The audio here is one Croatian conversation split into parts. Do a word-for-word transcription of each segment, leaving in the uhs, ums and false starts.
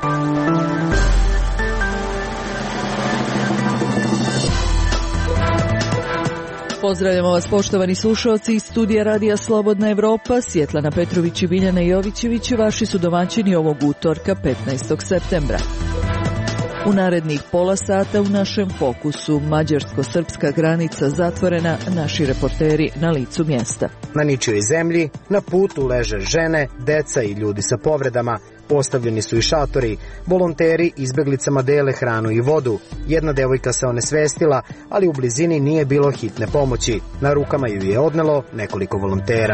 Pozdravljamo vas, poštovani slušalci iz studija Radija Slobodna Evropa. Svjetlana Petrović i Biljana Jovićević vaši su domaćini ovog utorka petnaestog septembra. U narednih pola sata u našem fokusu mađarsko-srpska granica zatvorena, naši reporteri na licu mjesta. Na ničijoj zemlji, na putu leže žene, deca i ljudi sa povredama. Postavljeni su i šatori, volonteri izbeglicama dele hranu i vodu. Jedna devojka se onesvestila, ali u blizini nije bilo hitne pomoći. Na rukama ju je odnelo nekoliko volontera.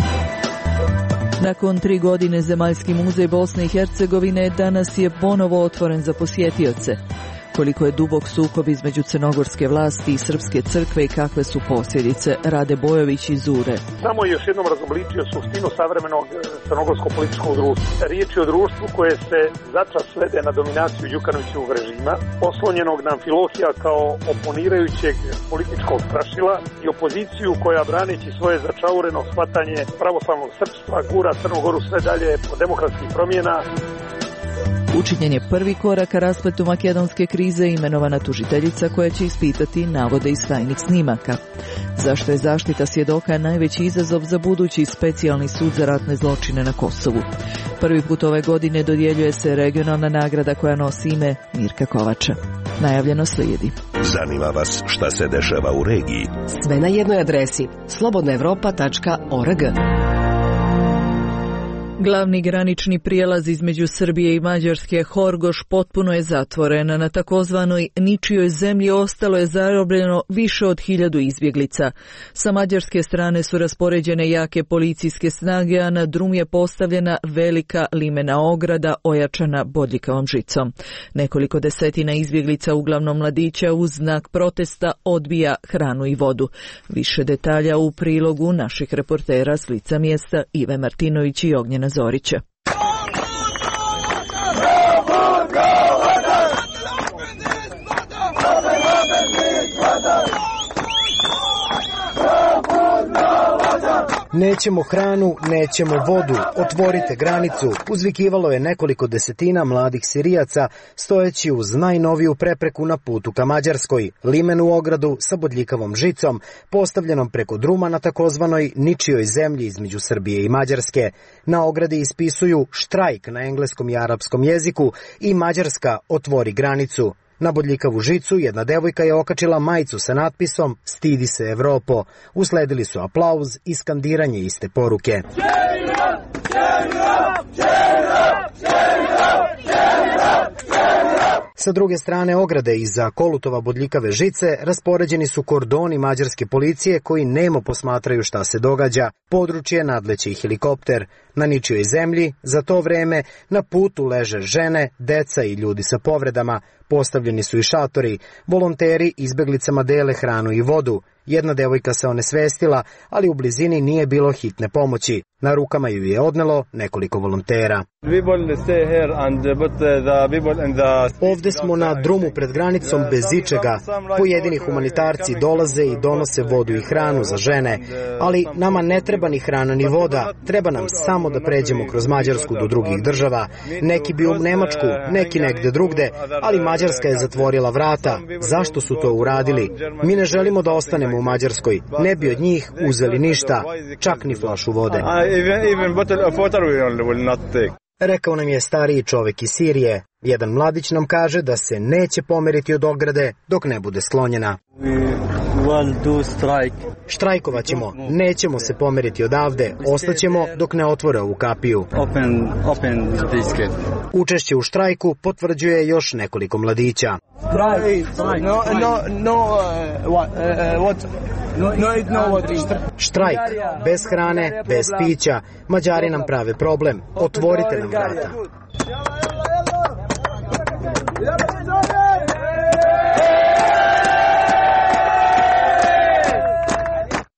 Nakon tri godine Zemaljski muzej Bosne i Hercegovine danas je ponovo otvoren za posjetioce. Koliko je dubok sukob između crnogorske vlasti i srpske crkve i kakve su posljedice, Rade Bojović iz Ure. Samo je još jednom razobličio suštinu savremenog crnogorskog političkog društva. Riječ je o društvu koje se začas svede na dominaciju Đukanovićevog režima, oslonjenog na Amfilohija kao oponirajućeg političkog strašila i opoziciju koja, braneći svoje začaureno shvatanje pravoslavnog srpstva, gura Crnogoru sve dalje po demokratskih promjena. Učinjen je prvi korak ka raspletu makedonske krize, imenovana tužiteljica koja će ispitati navode iz tajnih snimaka. Zašto je zaštita svjedoka najveći izazov za budući specijalni sud za ratne zločine na Kosovu? Prvi put ove godine dodjeljuje se regionalna nagrada koja nosi ime Mirka Kovača. Najavljeno slijedi. Zanima vas šta se dešava u regiji? Sve na jednoj adresi slobodna evropa tačka org. Glavni granični prijelaz između Srbije i Mađarske, Horgoš, potpuno je zatvoren. Na takozvanoj ničijoj zemlji ostalo je zarobljeno više od hiljadu izbjeglica. Sa mađarske strane su raspoređene jake policijske snage, a na drum je postavljena velika limena ograda ojačana bodljikavom žicom. Nekoliko desetina izbjeglica, uglavnom mladića, uz znak protesta odbija hranu i vodu. Više detalja u prilogu naših reportera s lica mjesta Ive Martinović i Ognjena Zorića. Nećemo hranu, nećemo vodu, otvorite granicu, uzvikivalo je nekoliko desetina mladih Sirijaca stojeći uz najnoviju prepreku na putu ka Mađarskoj, limenu ogradu sa bodljikavom žicom, postavljenom preko druma na takozvanoj ničijoj zemlji između Srbije i Mađarske. Na ogradi ispisuju štrajk na engleskom i arapskom jeziku i Mađarska otvori granicu. Na bodljikavu žicu jedna devojka je okačila majicu sa natpisom "Stidi se Evropo". Usledili su aplauz i skandiranje iste poruke. Sa druge strane ograde iza kolutova bodljikave žice raspoređeni su kordoni mađarske policije koji nemo posmatraju šta se događa. Područje nadleće i helikopter. Na ničijoj zemlji, za to vreme, na putu leže žene, deca i ljudi sa povredama. Postavljeni su i šatori, volonteri izbeglicama dele hranu i vodu. Jedna devojka se onesvestila, ali u blizini nije bilo hitne pomoći. Na rukama ju je odnelo nekoliko volontera. Ovde smo na drumu pred granicom bez ičega. Pojedini humanitarci dolaze i donose vodu i hranu za žene, ali nama ne treba ni hrana ni voda, treba nam samo da pređemo kroz Mađarsku do drugih država. Neki bi u Nemačku, neki negde drugde, ali Mađarska je zatvorila vrata. Zašto su to uradili? Mi ne želimo da ostanemo u Mađarskoj, ne bi od njih uzeli ništa, čak ni flašu vode. Rekao nam je stariji čovek iz Sirije. Jedan mladić nam kaže da se neće pomeriti od ograde dok ne bude sklonjena. Štrajkovat ćemo, nećemo se pomeriti odavde, ostaćemo dok ne otvore ovu kapiju. Učešće u štrajku potvrđuje još nekoliko mladića. Štrajk, bez hrane, bez pića, Mađari nam prave problem, otvorite nam vrata.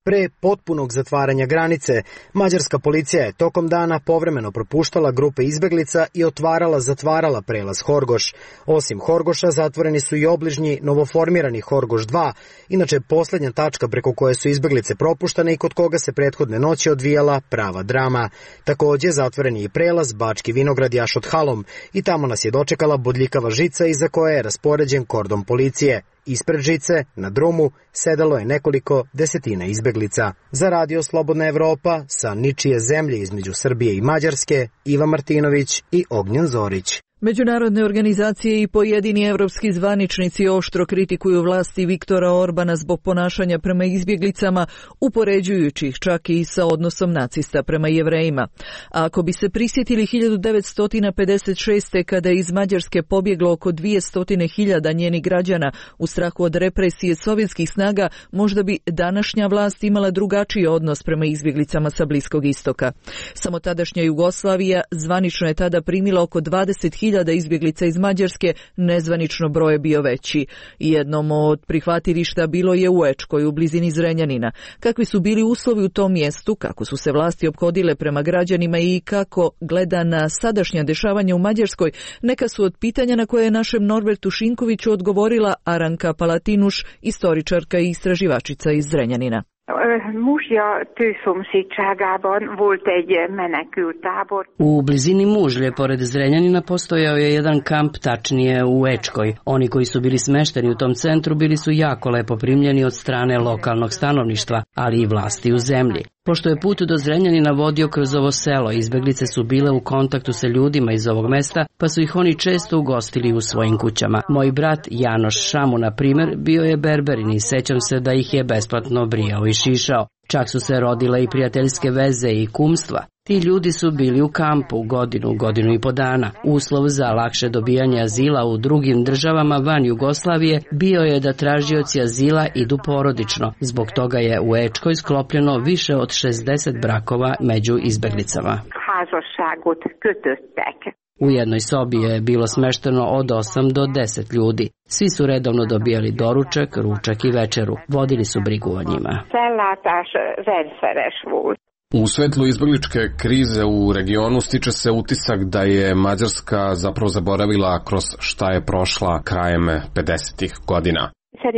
Pre potpunog zatvaranja granice, mađarska policija je tokom dana povremeno propuštala grupe izbeglica i otvarala zatvarala prelaz Horgoš. Osim Horgoša, zatvoreni su i obližnji novoformirani Horgoš dva, inače posljednja tačka preko koje su izbeglice propuštane i kod koga se prethodne noći odvijala prava drama. Također zatvoren je i prelaz Bački Vinograd Jašot Halom i tamo nas je dočekala bodljikava žica iza koje je raspoređen kordon policije. Ispred žice, na drumu, sedalo je nekoliko desetina izbeglica. Za Radio Slobodna Evropa, sa ničije zemlje između Srbije i Mađarske, Iva Martinović i Ognjen Zorić. Međunarodne organizacije i pojedini evropski zvaničnici oštro kritikuju vlasti Viktora Orbana zbog ponašanja prema izbjeglicama, upoređujući ih čak i sa odnosom nacista prema Jevrejima. A ako bi se prisjetili hiljadu devetsto pedeset šeste. kada je iz Mađarske pobjeglo oko dvjesto hiljada njenih građana u strahu od represije sovjetskih snaga, možda bi današnja vlast imala drugačiji odnos prema izbjeglicama sa Bliskog istoka. Samo tadašnja Jugoslavija zvanično je tada primila oko dvadeset hiljada izbjeglica iz Mađarske, nezvanično broj je bio veći. Jednom od prihvatilišta bilo je u Ečkoj, u blizini Zrenjanina. Kakvi su bili uslovi u tom mjestu, kako su se vlasti ophodile prema građanima i kako gleda na sadašnja dešavanja u Mađarskoj, neka su od pitanja na koje je našem Norbertu Šinkoviću odgovorila Aranka Palatinuš, istoričarka i istraživačica iz Zrenjanina. Muzsja tőszomszédságában volt egy menekültábor. U blizini Mužlje, pored Zrenjanina, postojao je jedan kamp, tačnije u Ečkoj. Oni koji su bili smešteni u tom centru bili su jako lepo primljeni od strane lokalnog stanovništva, ali i vlasti u zemlji. Pošto je put do Zrenjanina vodio kroz ovo selo, izbeglice su bile u kontaktu sa ljudima iz ovog mesta, pa su ih oni često ugostili u svojim kućama. Moj brat Janoš Šamu, na primjer, bio je berberin i sećam se da ih je besplatno brijao i šišao. Čak su se rodile i prijateljske veze i kumstva. Ti ljudi su bili u kampu godinu, godinu i po dana. Uslov za lakše dobijanje azila u drugim državama van Jugoslavije bio je da tražioci azila idu porodično. Zbog toga je u Ečkoj sklopljeno više od šezdeset brakova među izbeglicama. U jednoj sobi je bilo smešteno od osam do deset ljudi. Svi su redovno dobijali doručak, ručak i večeru. Vodili su brigu o njima. U svetlu izbegličke krize u regionu stiče se utisak da je Mađarska zapravo zaboravila kroz šta je prošla krajem pedesetih godina.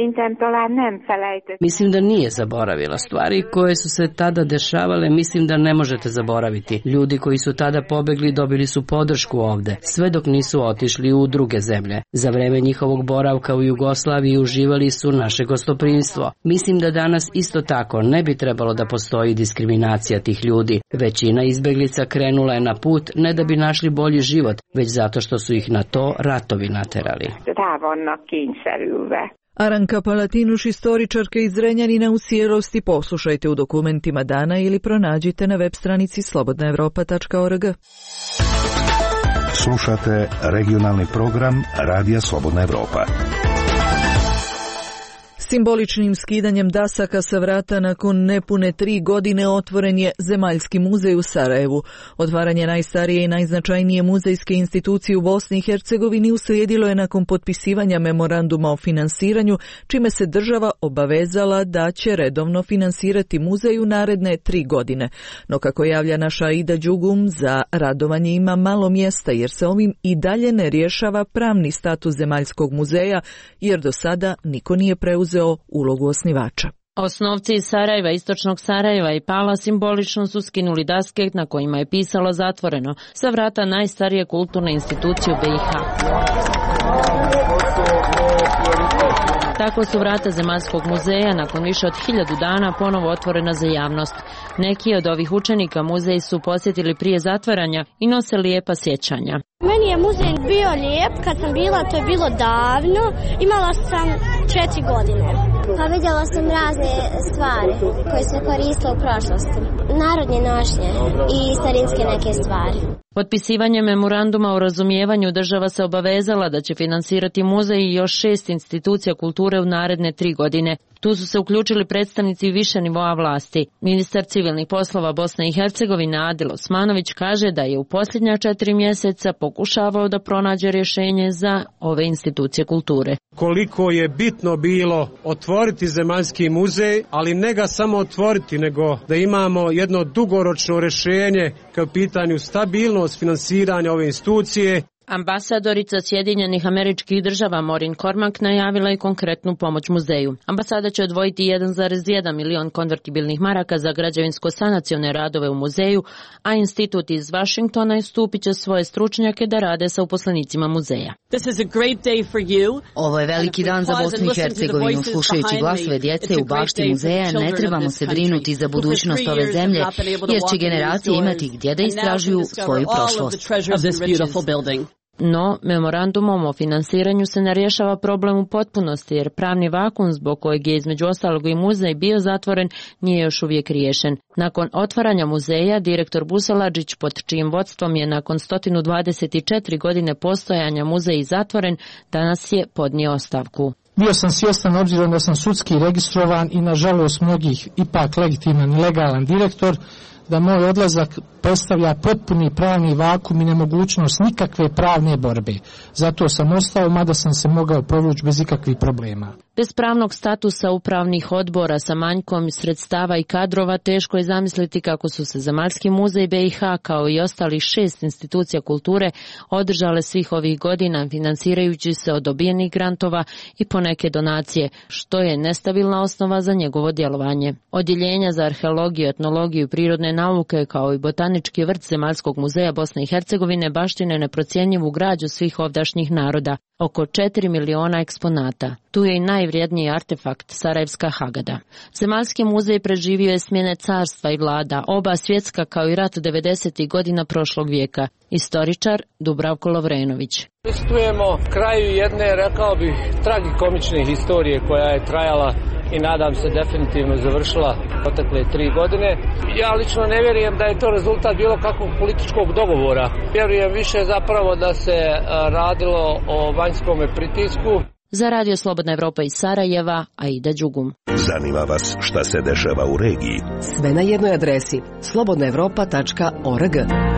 Mislim da nije zaboravila. Stvari koje su se tada dešavale, mislim da ne možete zaboraviti. Ljudi koji su tada pobegli dobili su podršku ovde, sve dok nisu otišli u druge zemlje. Za vreme njihovog boravka u Jugoslaviji uživali su naše gostoprimstvo. Mislim da danas isto tako ne bi trebalo da postoji diskriminacija tih ljudi. Većina izbeglica krenula je na put ne da bi našli bolji život, već zato što su ih na to ratovi naterali. Aranka Palatinuš, istoričarka iz Zrenjanina, u cijelosti poslušajte u dokumentima dana ili pronađite na web stranici slobodna evropa tačka org. Slušate regionalni program Radija Slobodna Evropa. Simboličnim skidanjem dasaka sa vrata nakon nepune tri godine otvoren je Zemaljski muzej u Sarajevu. Otvaranje najstarije i najznačajnije muzejske institucije u Bosni i Hercegovini uslijedilo je nakon potpisivanja memoranduma o finansiranju, čime se država obavezala da će redovno finansirati muzej u naredne tri godine. No kako javlja naša Aida Đugum, za radovanje ima malo mjesta jer se ovim i dalje ne rješava pravni status Zemaljskog muzeja, jer do sada niko nije preuzeo ulogu osnivača. Osnovci iz Sarajeva, istočnog Sarajeva i Pala simbolično su skinuli daske na kojima je pisalo zatvoreno sa vrata najstarije kulturne institucije u B i H. Tako su vrata Zemaljskog muzeja nakon više od hiljadu dana ponovo otvorena za javnost. Neki od ovih učenika muzej su posjetili prije zatvaranja i nose lijepa sjećanja. Meni je muzej bio lijep, kad sam bila, to je bilo davno, imala sam četiri godine. Pa vidjela sam razne stvari koje se koristile u prošlosti, narodne nošnje i starinske neke stvari. Potpisivanjem memoranduma o razumijevanju država se obavezala da će finansirati muzej i još šest institucija kulture u naredne tri godine. Tu su se uključili predstavnici više nivoa vlasti. Ministar civilnih poslova Bosne i Hercegovine Adil Osmanović kaže da je u posljednja četiri mjeseca pokušavao da pronađe rješenje za ove institucije kulture. Koliko je bitno bilo otvoriti zemaljski muzej, ali ne ga samo otvoriti, nego da imamo jedno dugoročno rješenje kao pitanju stabilnost finansiranja ove institucije. Ambasadorica Sjedinjenih Američkih Država Maureen Cormack najavila je konkretnu pomoć muzeju. Ambasada će odvojiti jedan zarez jedan milion konvertibilnih maraka za građevinsko-sanacione radove u muzeju, a institut iz Vašingtona istupit će svoje stručnjake da rade sa uposlenicima muzeja. Ovo je veliki dan za Bosnu i Hercegovinu. Slušajući glasove djece u bašti muzeja, ne trebamo se brinuti za budućnost ove zemlje, jer će generacije imati gdje da istražuju svoju prošlost. No, memorandumom o finansiranju se ne rješava problem u potpunosti, jer pravni vakum zbog kojeg je između ostalog i muzej bio zatvoren nije još uvijek riješen. Nakon otvaranja muzeja, direktor Busaladžić, pod čijim vodstvom je nakon sto dvadeset četiri godine postojanja muzej zatvoren, danas je podnio ostavku. Bio sam svjestan, obzirom da sam sudski registrovan i nažalost mnogih ipak legitiman i legalan direktor, da moj odlazak predstavlja potpuni pravni vakum i nemogućnost nikakve pravne borbe. Zato sam ostao, mada sam se mogao provući bez ikakvih problema. Bez pravnog statusa upravnih odbora sa manjkom sredstava i kadrova teško je zamisliti kako su se Zemaljski muzej B i H kao i ostalih šest institucija kulture održale svih ovih godina finansirajući se od dobijenih grantova i poneke donacije, što je nestabilna osnova za njegovo djelovanje. Odjeljenja za arheologiju, etnologiju i prirodne nauke kao i botanički vrt Zemaljskog muzeja Bosne i Hercegovine baštine neprocjenjivu građu svih ovdašnjih naroda, oko četiri miliona eksponata. Tu je i najvrijedniji artefakt, Sarajevska Hagada. Zemaljski muzej preživio je smjene carstva i vlada, oba svjetska kao i rat devedesetih godina prošlog vijeka. Istoričar Dubravko Lovrenović. Pristupujemo kraju jedne, rekao bih, tragikomične historije koja je trajala i nadam se definitivno završila protekle tri godine. Ja lično ne vjerujem da je to rezultat bilo kakvog političkog dogovora. Vjerujem više zapravo da se radilo o vanjskom pritisku. Za Radio Slobodna Evropa iz Sarajeva, Aida Đugum. Zanima vas šta se dešava u regiji? Sve na jednoj adresi slobodna evropa tačka org.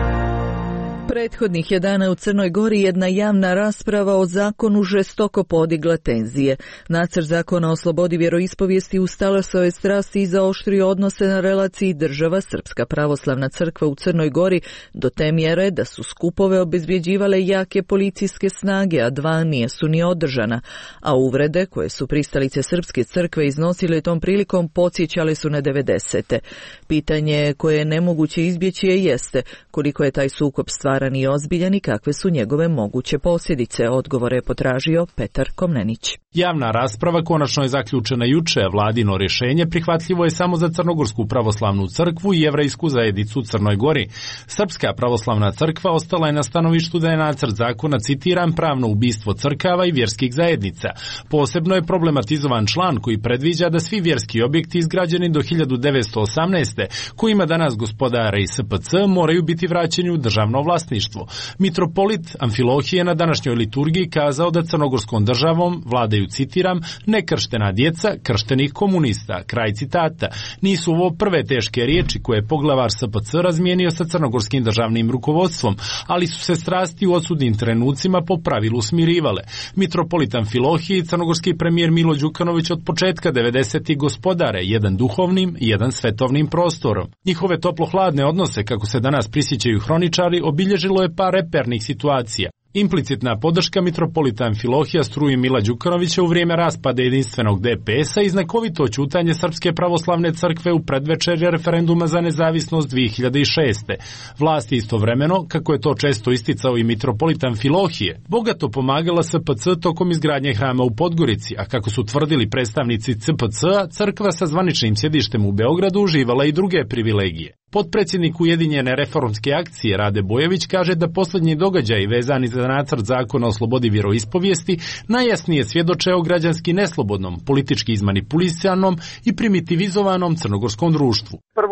Prethodnih je dana u Crnoj Gori jedna javna rasprava o zakonu žestoko podigla tenzije. Nacrt zakona o slobodi vjeroispovijesti ustalio je strasti i zaoštrio odnose na relaciji država Srpska pravoslavna crkva u Crnoj Gori do te mjere da su skupove obezbjeđivale jake policijske snage, a dva nijesu ni održana. A uvrede koje su pristalice Srpske crkve iznosile tom prilikom podsjećale su na devedesete. Pitanje koje je nemoguće izbjeći je jeste koliko je taj sukob stvaran i ozbiljan i kakve su njegove moguće posljedice, odgovore je potražio Petar Komnenić. Javna rasprava konačno je zaključena juče, vladino rješenje prihvatljivo je samo za Crnogorsku pravoslavnu crkvu i jevrejsku zajednicu u Crnoj Gori. Srpska pravoslavna crkva ostala je na stanovištu da je nacrt zakona, citiram, pravno ubistvo crkava i vjerskih zajednica. Posebno je problematizovan član koji predviđa da svi vjerski objekti izgrađeni do hiljadu devetsto osamnaeste. kojima danas gospodara i S P C moraju biti vraćeni u državno vlasništvo. Mitropolit Amfilohije na današnjoj liturgiji kazao da crnogorskom državom vladaju, citiram, nekrštena djeca krštenih komunista, kraj citata. Nisu ovo prve teške riječi koje je poglavar S P C razmijenio sa crnogorskim državnim rukovodstvom, ali su se strasti u odsudnim trenucima po pravilu smirivale. Mitropolit Amfilohije i crnogorski premijer Milo Đukanović od početka devedesetih gospodare, jedan duhovnim i jedan svetovnim prostorom. Njihove toplo-hladne odnose, kako se danas prisjećaju hroničari, obilježilo je par repernih situacija. Implicitna podrška mitropolita Amfilohija struji Mila Đukanovića u vrijeme raspada jedinstvenog D P S-a i znakovito ćutanje Srpske pravoslavne crkve u predvečerje referenduma za nezavisnost dvije hiljade šeste. Vlasti istovremeno, kako je to često isticao i mitropolit Amfilohije, bogato pomagala S P C tokom izgradnje hrama u Podgorici, a kako su tvrdili predstavnici C P C-a, crkva sa zvaničnim sjedištem u Beogradu uživala i druge privilegije. Potpredsjednik Ujedinjene reformske akcije Rade Bojević kaže da posljednji događaji vezani za nacrt zakona o slobodi vjeroispovijesti najjasnije svjedoče o građanski neslobodnom, politički izmanipulisanom i primitivizovanom crnogorskom društvu. Prvo,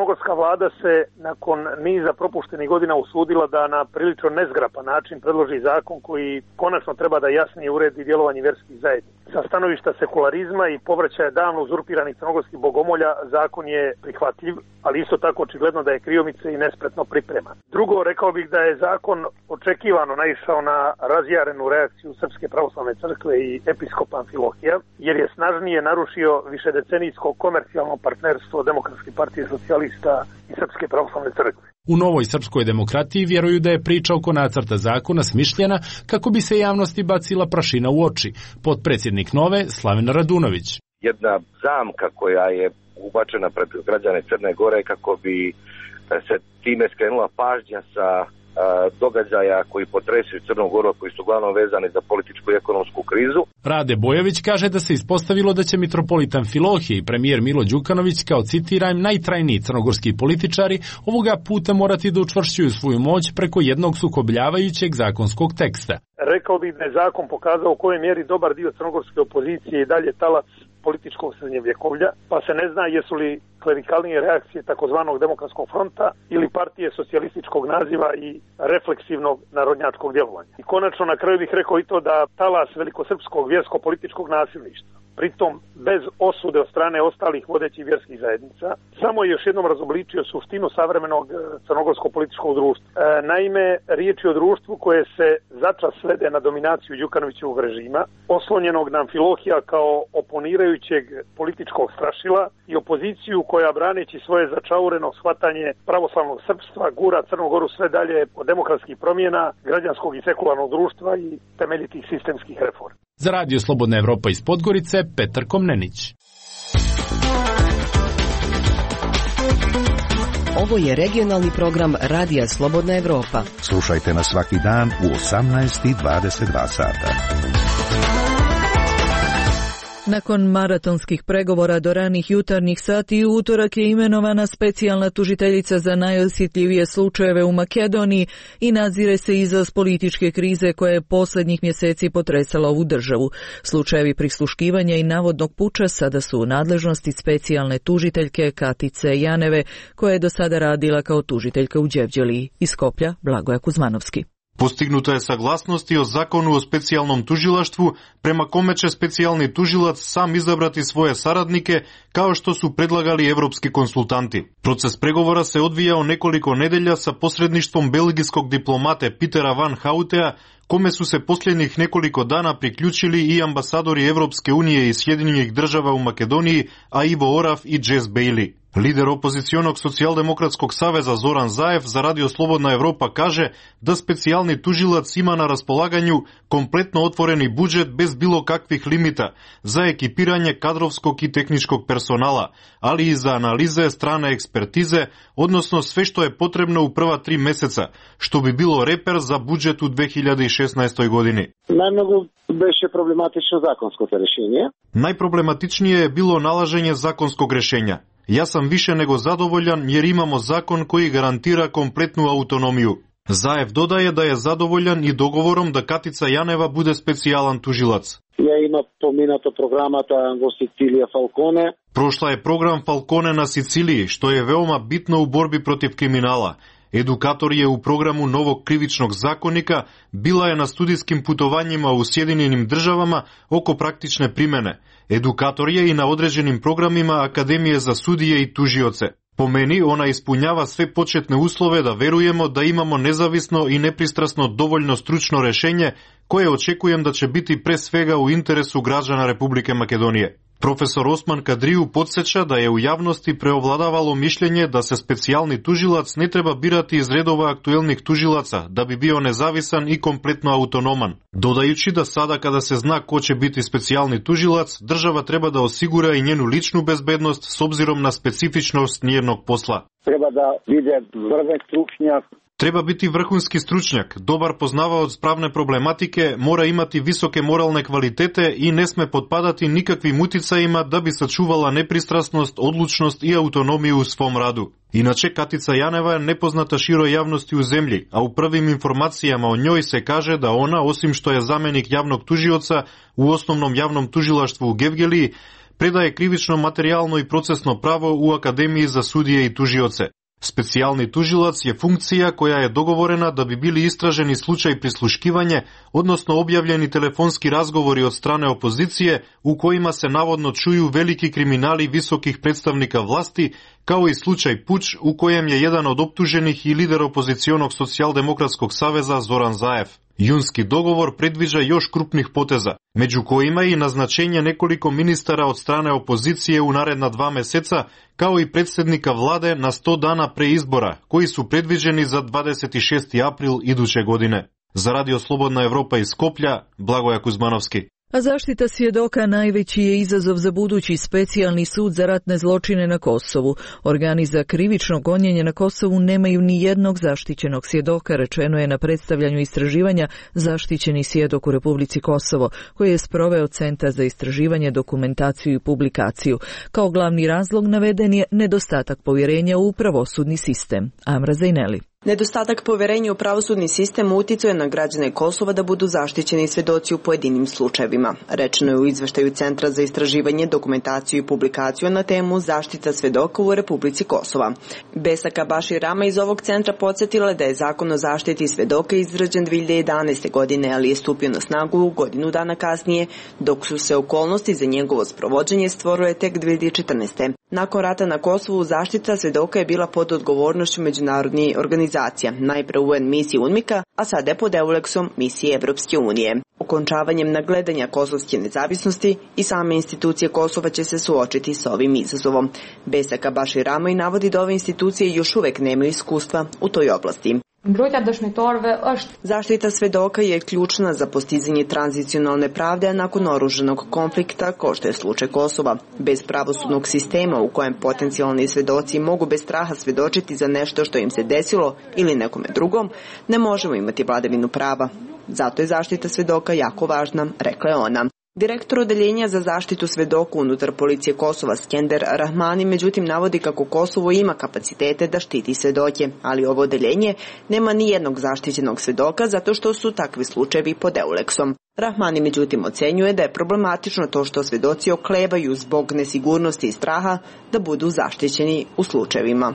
crnogorska vlada se nakon niza propuštenih godina usudila da na prilično nezgrapan način predloži zakon koji konačno treba da jasnije uredi djelovanje vjerskih zajednica. Sa stanovišta sekularizma i povraćaja davno uzurpiranih crnogorskih bogomolja zakon je prihvatljiv, ali isto tako očigledno da je kriomice i nespretno pripreman. Drugo, rekao bih da je zakon očekivano naišao na razjarenu reakciju Srpske pravoslavne crkve i episkopa Amfilohija, jer je snažnije narušio višedecenijsko komercijalno partnerstvo Demokratske partije socijalista i Srpske pravoslavne crkve. U Novoj srpskoj demokratiji vjeruju da je priča oko nacrta zakona smišljena kako bi se javnosti bacila prašina u oči. Potpredsjednik Nove, Slaven Radunović. Jedna zamka koja je ubačena pred građane Crne Gore kako bi se time skrenula pažnja sa događaja koji potresuju Crnu Goru, koji su uglavnom vezani za političku i ekonomsku krizu. Rade Bojović kaže da se ispostavilo da će mitropolit Amfilohije i premijer Milo Đukanović, kao citiram, najtrajniji crnogorski političari, ovoga puta morati da učvršćuju svoju moć preko jednog sukobljavajućeg zakonskog teksta. Rekao bih da je zakon pokazao u kojoj mjeri dobar dio crnogorske opozicije i dalje talac političkog srednjevjekovlja, pa se ne zna jesu li klerikalnije reakcije takozvanog Demokratskog fronta ili partije socijalističkog naziva i refleksivnog narodnjačkog djelovanja. I konačno na kraju bih rekao i to da talas velikosrpskog vjersko-političkog nasilništva, pritom bez osude od strane ostalih vodećih vjerskih zajednica, samo je još jednom razobličio suštinu savremenog crnogorsko-političkog društva. E, naime, riječ je o društvu koje se začas svede na dominaciju Đukanovićevog režima, oslonjenog na Amfilohija kao oponirajućeg političkog strašila i opoziciju koja, braneći svoje začaureno shvatanje pravoslavnog srpstva, gura Crnu Goru sve dalje od demokratskih promjena, građanskog i sekularnog društva i temeljitih sistemskih reformi. Za Radio Slobodna Evropa iz Podgorice, Petar Komnenić. Ovo je regionalni program Radija Slobodna Evropa. Slušajte nas svaki dan u osamnaest i dvadeset dva sata. Nakon maratonskih pregovora do ranih jutarnjih sati u utorak je imenovana specijalna tužiteljica za najosjetljivije slučajeve u Makedoniji i nadzire se izlaz političke krize koja je posljednjih mjeseci potresala ovu državu. Slučajevi prisluškivanja i navodnog puča sada su u nadležnosti specijalne tužiteljke Katice Janeve, koja je do sada radila kao tužiteljka u Đevđeliji. Iz Skoplja, Blagoja Kuzmanovski. Postignuta je saglasnost i o zakonu o specijalnom tužilaštvu, prema kome će specijalni tužilac sam izabrati svoje saradnike, kao što su predlagali evropski konsultanti. Proces pregovora se odvijao nekoliko nedelja sa posredništvom belgijskog diplomate Petera Van Houtea, kome su se posljednjih nekoliko dana priključili i ambasadori Evropske unije i Sjedinjenih država u Makedoniji, a Ivo Oraf i Jess Bailey. Lider opozicionog socijaldemokratskog saveza Zoran Zaev za Radio Slobodna Evropa kaže da specijalni tužilac ima na raspolaganju kompletno otvoreni budžet bez bilo kakvih limita za ekipiranje kadrovskog i tehničkog personala, ali i za analize strane ekspertize, odnosno sve što je potrebno u prva tri mjeseca, što bi bilo reper za budžet u dve hiljade šesnaestoj godini. Najmnogo beše problematično zakonsko rješenje. Najproblematičnije je bilo nalaženje zakonskog rješenja. Ja sam više nego zadovoljan jer imamo zakon koji garantira kompletnu autonomiju. Zaev dodaje da je zadovoljan i dogovorom da Katica Janeva bude specijalan tužilac. Ja ima pominato programata u Sicilija Falcone. Prošla je program Falcone na Siciliji, što je veoma bitno u borbi protiv kriminala. Edukator je u programu novog krivičnog zakonika, bila je na studijskim putovanjima u Sjedinjenim državama oko praktične primjene. Edukator je i na određenim programima Akademije za sudije i tužioce. Po meni ona ispunjava sve početne uslove da verujemo da imamo nezavisno i nepristrasno dovoljno stručno rješenje koje očekujem da će biti pre svega u interesu građana Republike Makedonije. Profesor Osman Kadriju podsjeća da je u javnosti preovladavalo mišljenje da se specijalni tužilac ne treba birati iz redova aktuelnih tužilaca da bi bio nezavisan i kompletno autonoman. Dodajući da sada kada se zna ko će biti specijalni tužilac, država treba da osigura i njenu ličnu bezbednost s obzirom na specifičnost njenog posla. Treba da vide vrhunski stručnjak. Treba biti vrhunski stručnjak, dobar poznavaoc pravne problematike, mora imati visoke moralne kvalitete i ne sme potpadati nikakvim uticajima da bi sačuvala nepristrasnost, odlučnost i autonomiju u svom radu. Inače, Katica Janeva je nepoznata široj javnosti u zemlji, a u prvim informacijama o njoj se kaže da ona, osim što je zamenik javnog tužioca u osnovnom javnom tužilaštvu u Gevgeliji, Predaje krivično, materijalno i procesno pravo u Akademiji za sudije i tužioce. Specijalni tužilac je funkcija koja je dogovorena da bi bili istraženi slučaj prisluškivanje, odnosno objavljeni telefonski razgovori od strane opozicije u kojima se navodno čuju veliki kriminali visokih predstavnika vlasti, kao i slučaj puč u kojem je jedan od optuženih i lider opozicionog socijaldemokratskog saveza Zoran Zaev. Junski dogovor predviđa još krupnih poteza, među kojima i naznačenje nekoliko ministara od strane opozicije u naredna dva meseca, kao i predsjednika vlade na sto dana pre izbora, koji su predviđeni za dvadeset šesti april iduće godine. Za Radio Slobodna Evropa iz Skoplja, Blagoja Kuzmanovski. A zaštita svjedoka najveći je izazov za budući specijalni sud za ratne zločine na Kosovu. Organi za krivično gonjenje na Kosovu nemaju ni jednog zaštićenog svjedoka, rečeno je na predstavljanju istraživanja Zaštićeni svjedok u Republici Kosovo, koji je sproveo Centar za istraživanje, dokumentaciju i publikaciju. Kao glavni razlog naveden je nedostatak povjerenja u pravosudni sistem. Amra Zajneli. Nedostatak povjerenja u pravosudni sistem uticao je na građane Kosova da budu zaštićeni svjedoci u pojedinim slučajevima. Rečeno je u izveštaju Centra za istraživanje, dokumentaciju i publikaciju na temu Zaštita svjedoka u Republici Kosova. Besaka Bašir Rama iz ovog centra podsjetila da je zakon o zaštiti svjedoka izrađen dvije hiljade jedanaeste. godine, ali je stupio na snagu godinu dana kasnije, dok su se okolnosti za njegovo sprovođenje stvorile tek dvije hiljade četrnaeste. Nakon rata na Kosovu zaštita svjedoka je bila pod odgovornošću međunarodnih organizacija, najpre U N misije UNMIK-a, a sada je pod Euleksom misije Evropske unije. Okončavanjem nagledanja kosovske nezavisnosti i same institucije Kosova će se suočiti s ovim izazovom. Besaka Bašir Ramaj navodi da ove institucije još uvek nemaju iskustva u toj oblasti. Zaštita svedoka je ključna za postizanje tranzicionalne pravde nakon oružanog konflikta, kao što je slučaj Kosova. Bez pravosudnog sistema u kojem potencijalni svedoci mogu bez straha svedočiti za nešto što im se desilo ili nekome drugom, ne možemo imati vladavinu prava. Zato je zaštita svedoka jako važna, rekla je ona. Direktor odeljenja za zaštitu svedoka unutar policije Kosova Skender Rahmani međutim navodi kako Kosovo ima kapacitete da štiti svedoke, ali ovo odeljenje nema ni jednog zaštićenog svedoka zato što su takvi slučajevi pod Euleksom. Rahmani međutim ocenjuje da je problematično to što svedoci oklevaju zbog nesigurnosti i straha da budu zaštićeni u slučajevima.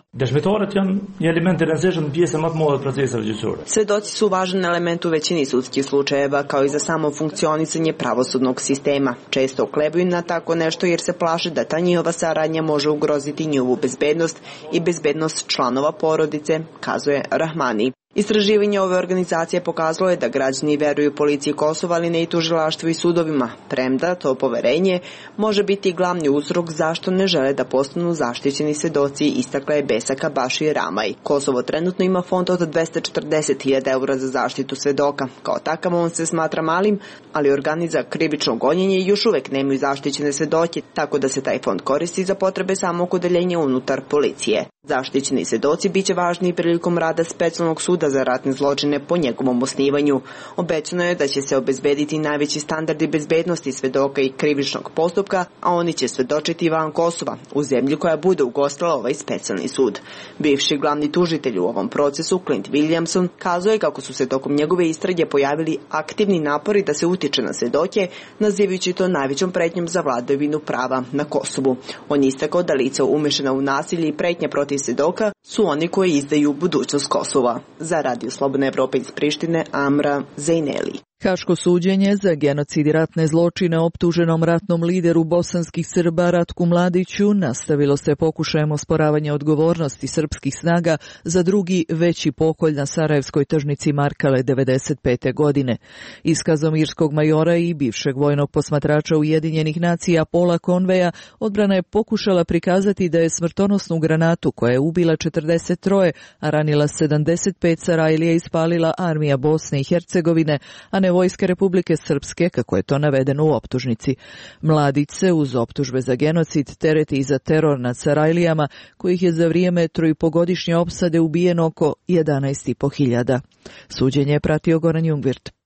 Svedoci su važan element u većini sudskih slučajeva, kao i za samo funkcionisanje pravosudnog sistema. Često oklevaju na tako nešto jer se plaše da ta njihova saradnja može ugroziti njihovu bezbednost i bezbednost članova porodice, kazuje Rahmani. Istraživanje ove organizacije pokazalo je da građani veruju policiji Kosova, ali ne i tužilaštvu i sudovima, premda to poverenje može biti glavni uzrok zašto ne žele da postanu zaštićeni svedoci, istakla je Besaka Bašir Ramaj. Kosovo trenutno ima fond od dvesta četrdeset hiljada eura za zaštitu svedoka. Kao takav on se smatra malim, ali organi za krivično gonjenje još uvek nemaju zaštićene svedoke, tako da se taj fond koristi za potrebe samog odeljenja unutar policije. Zaštićeni svedoci biće važni prilikom rada specijalnog suda za ratne zločine po njegovom osnivanju. Obećano je da će se obezbediti najveći standardi bezbednosti svedoka i krivičnog postupka, a oni će svedočiti van Kosova, u zemlji koja bude ugostila ovaj specijalni sud. Bivši glavni tužitelj u ovom procesu, Clint Williamson, kazuje kako su se tokom njegove istrage pojavili aktivni napori da se utiče na svedoke, nazivajući to najvećom pretnjom za vladavinu prava na Kosovu. On je istakao da lica umešana u nasilje i pretnje protiv svedoka su oni koji izdaju budućnost Kosova. Za Radio Slobodna Evropa iz Prištine, Amra Zajneli. Haško suđenje za genocid i ratne zločine optuženom ratnom lideru bosanskih Srba Ratku Mladiću nastavilo se pokušajem osporavanja odgovornosti srpskih snaga za drugi veći pokolj na sarajevskoj tržnici Markale devedeset pete. godine. Iskazom irskog majora i bivšeg vojnog posmatrača Ujedinjenih nacija Paula Conveya odbrana je pokušala prikazati da je smrtonosnu granatu koja je ubila četrdeset tri, a ranila sedamdeset pet Sarajlija ispalila armija Bosne i Hercegovine, a ne Vojske Republike Srpske, kako je to navedeno u optužnici. Mladić se uz optužbe za genocid tereti i za teror nad Sarajlijama, kojih je za vrijeme troipogodišnje opsade ubijeno oko jedanaest i po hiljada. Suđenje je pratio Goran Jungvirt.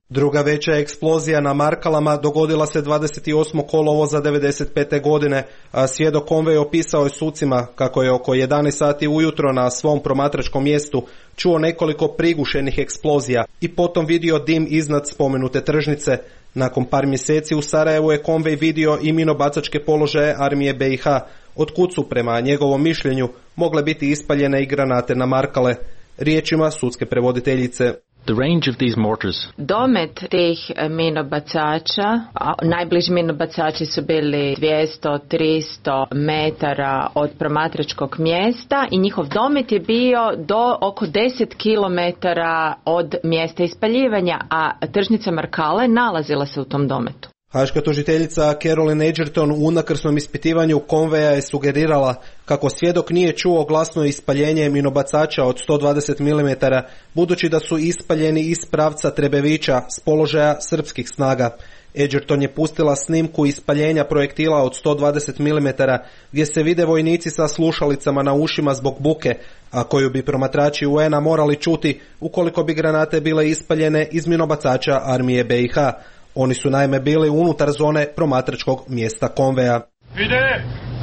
Druga veća eksplozija na Markalama dogodila se dvadeset osmog kolovoza devedeset pete godine, a svjedok konvoj opisao je sucima kako je oko jedanaest sati ujutro na svom promatračkom mjestu čuo nekoliko prigušenih eksplozija i potom vidio dim iznad spomenute tržnice. Nakon par mjeseci u Sarajevu je konvoj vidio i minobacačke položaje armije B i H, otkud su prema njegovom mišljenju mogle biti ispaljene i granate na Markale. Riječima sudske prevoditeljice. The range of these mortars. Domet tih minobacača, a najbliži minobacači su bili dvjesto do tristo metara od promatračkog mjesta i njihov domet je bio do oko deset kilometara od mjesta ispaljivanja, a tržnica Markale nalazila se u tom dometu. Haška tužiteljica Caroline Edgerton u unakrsnom ispitivanju konvoja je sugerirala kako svjedok nije čuo glasno ispaljenje minobacača od sto dvadeset milimetara, budući da su ispaljeni iz pravca Trebevića s položaja srpskih snaga. Edgerton je pustila snimku ispaljenja projektila od sto dvadeset milimetara gdje se vide vojnici sa slušalicama na ušima zbog buke, a koju bi promatrači U N-a morali čuti ukoliko bi granate bile ispaljene iz minobacača armije B i H. Oni su naime bili unutar zone promatračkog mjesta konvoja. Ide!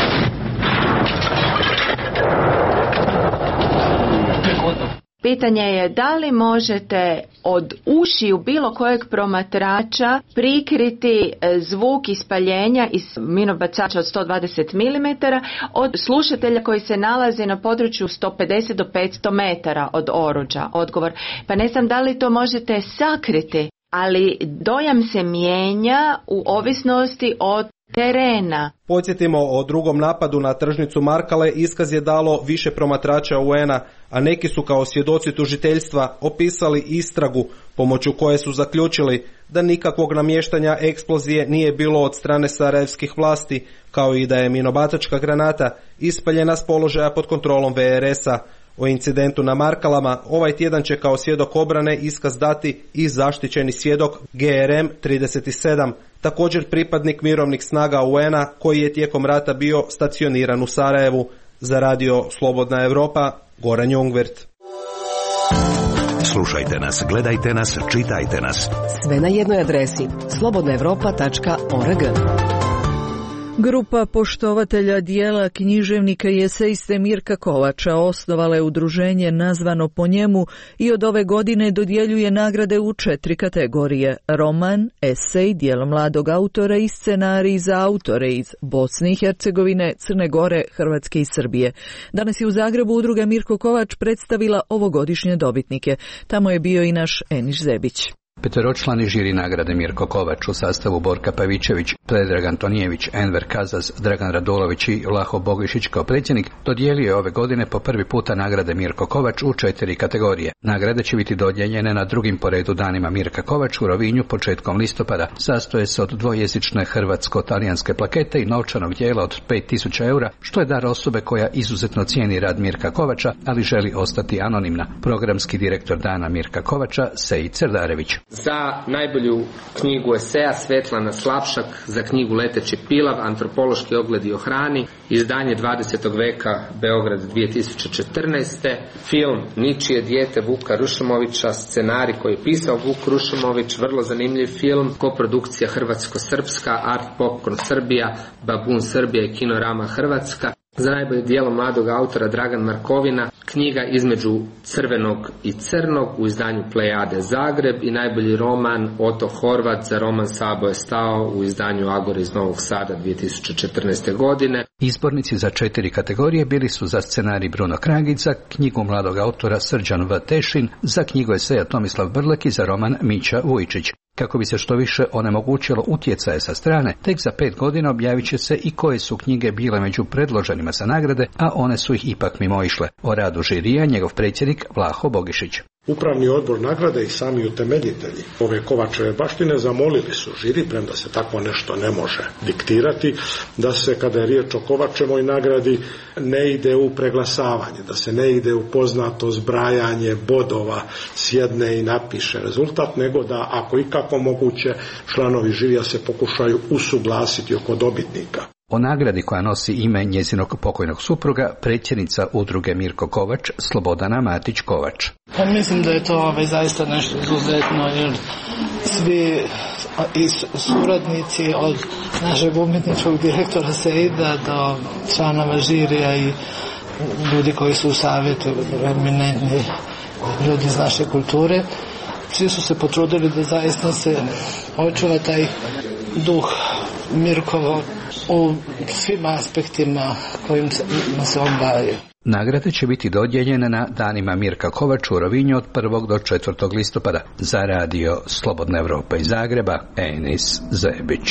Pitanje je da li možete od ušiju bilo kojeg promatrača prikriti zvuk ispaljenja iz minobacača od sto dvadeset milimetara od slušatelja koji se nalazi na području sto pedeset do petsto metara od oruđa. Odgovor, pa ne znam da li to možete sakriti, ali dojam se mijenja u ovisnosti od terena. Podsjetimo, o drugom napadu na tržnicu Markale iskaz je dalo više promatrača U N-a, a neki su kao svjedoci tužiteljstva opisali istragu pomoću koje su zaključili da nikakvog namještanja eksplozije nije bilo od strane sarajevskih vlasti, kao i da je minobacačka granata ispaljena s položaja pod kontrolom V R S-a. O incidentu na Markalama ovaj tjedan će kao svjedok obrane iskaz dati i zaštićeni svjedok G R M trideset sedam, također pripadnik mirovnih snaga U N-a koji je tijekom rata bio stacioniran u Sarajevu. Za radio Slobodna Europa, Goran Jungwirth. Slušajte nas, gledajte nas, čitajte nas. Sve na jednoj adresi slobodna europa tačka org. Grupa poštovatelja dijela književnika i esejiste Mirka Kovača osnovala je udruženje nazvano po njemu i od ove godine dodjeljuje nagrade u četiri kategorije: roman, esej, djelo mladog autora i scenarij za autore iz Bosne i Hercegovine, Crne Gore, Hrvatske i Srbije. Danas je u Zagrebu udruga Mirko Kovač predstavila ovogodišnje dobitnike. Tamo je bio i naš Eniš Zebić. Peteročlani žiri nagrade Mirko Kovač u sastavu Borka Pavićević, Predrag Antonijević, Enver Kazaz, Dragan Radulović i Vlaho Bogišić kao predsjednik dodijelio je ove godine po prvi puta nagrade Mirko Kovač u četiri kategorije. Nagrade će biti dodijeljene na drugim po redu danima Mirka Kovač u Rovinju početkom listopada. Sastoje se od dvojezične hrvatsko-talijanske plakete i novčanog dijela od pet tisuća eura, što je dar osobe koja izuzetno cijeni rad Mirka Kovača, ali želi ostati anonimna. Programski direktor dana Mirka Kovača, Seji Crdarević. Za najbolju knjigu eseja Svetlana Slapšak, za knjigu Leteći pilav, antropološki ogledi o hrani, izdanje dvadesetog veka, Beograd dvije tisuće četrnaeste. Film Ničije dijete Vuka Rušamovića, scenarij koji je pisao Vuk Rušamović, vrlo zanimljiv film, koprodukcija Hrvatsko-Srpska, Art Popcorn Srbija, Babun Srbija i Kinorama Hrvatska. Za najbolje djelo mladog autora Dragan Markovina, knjiga Između crvenog i crnog u izdanju Plejade Zagreb i najbolji roman Oto Horvat za roman Sabo je stao u izdanju Agore iz Novog Sada dvije tisuće četrnaeste. godine. Izbornici za četiri kategorije bili su za scenarij Bruno Kragić, za knjigu mladog autora Srđan V. Tešin, za knjigu eseja Tomislav Brlek i za roman Mića Vujčić. Kako bi se što više onemogućilo utjecaje sa strane, tek za pet godina objavit će se i koje su knjige bile među predloženima za nagrade, a one su ih ipak mimoišle. O radu žirija njegov predsjednik Vlaho Bogišić. Upravni odbor nagrade i sami utemeljitelji ove Kovačeve baštine zamolili su žiri, premda se tako nešto ne može diktirati, da se kada je riječ o Kovačevoj nagradi ne ide u preglasavanje, da se ne ide u poznato zbrajanje bodova, sjedne i napiše rezultat, nego da ako ikako moguće članovi žirija se pokušaju usuglasiti oko dobitnika. O nagradi koja nosi ime njezinog pokojnog supruga, predsjednica udruge Mirko Kovač, Slobodana Matić Kovač. Pa mislim da je to ovaj, zaista nešto izuzetno, jer svi i suradnici od našeg umjetničkog direktora Seida do članova žirija i ljudi koji su u savjetu, eminentni ljudi iz naše kulture. Svi su se potrudili da zaista se očuva taj duh Mirkovo u svim aspektima kojim se on bavi. Nagrade će biti dodijeljene na danima Mirka Kovača u Rovinju od prvog do četvrtog listopada. Za radio Slobodna Evropa iz Zagreba, Enis Zebić.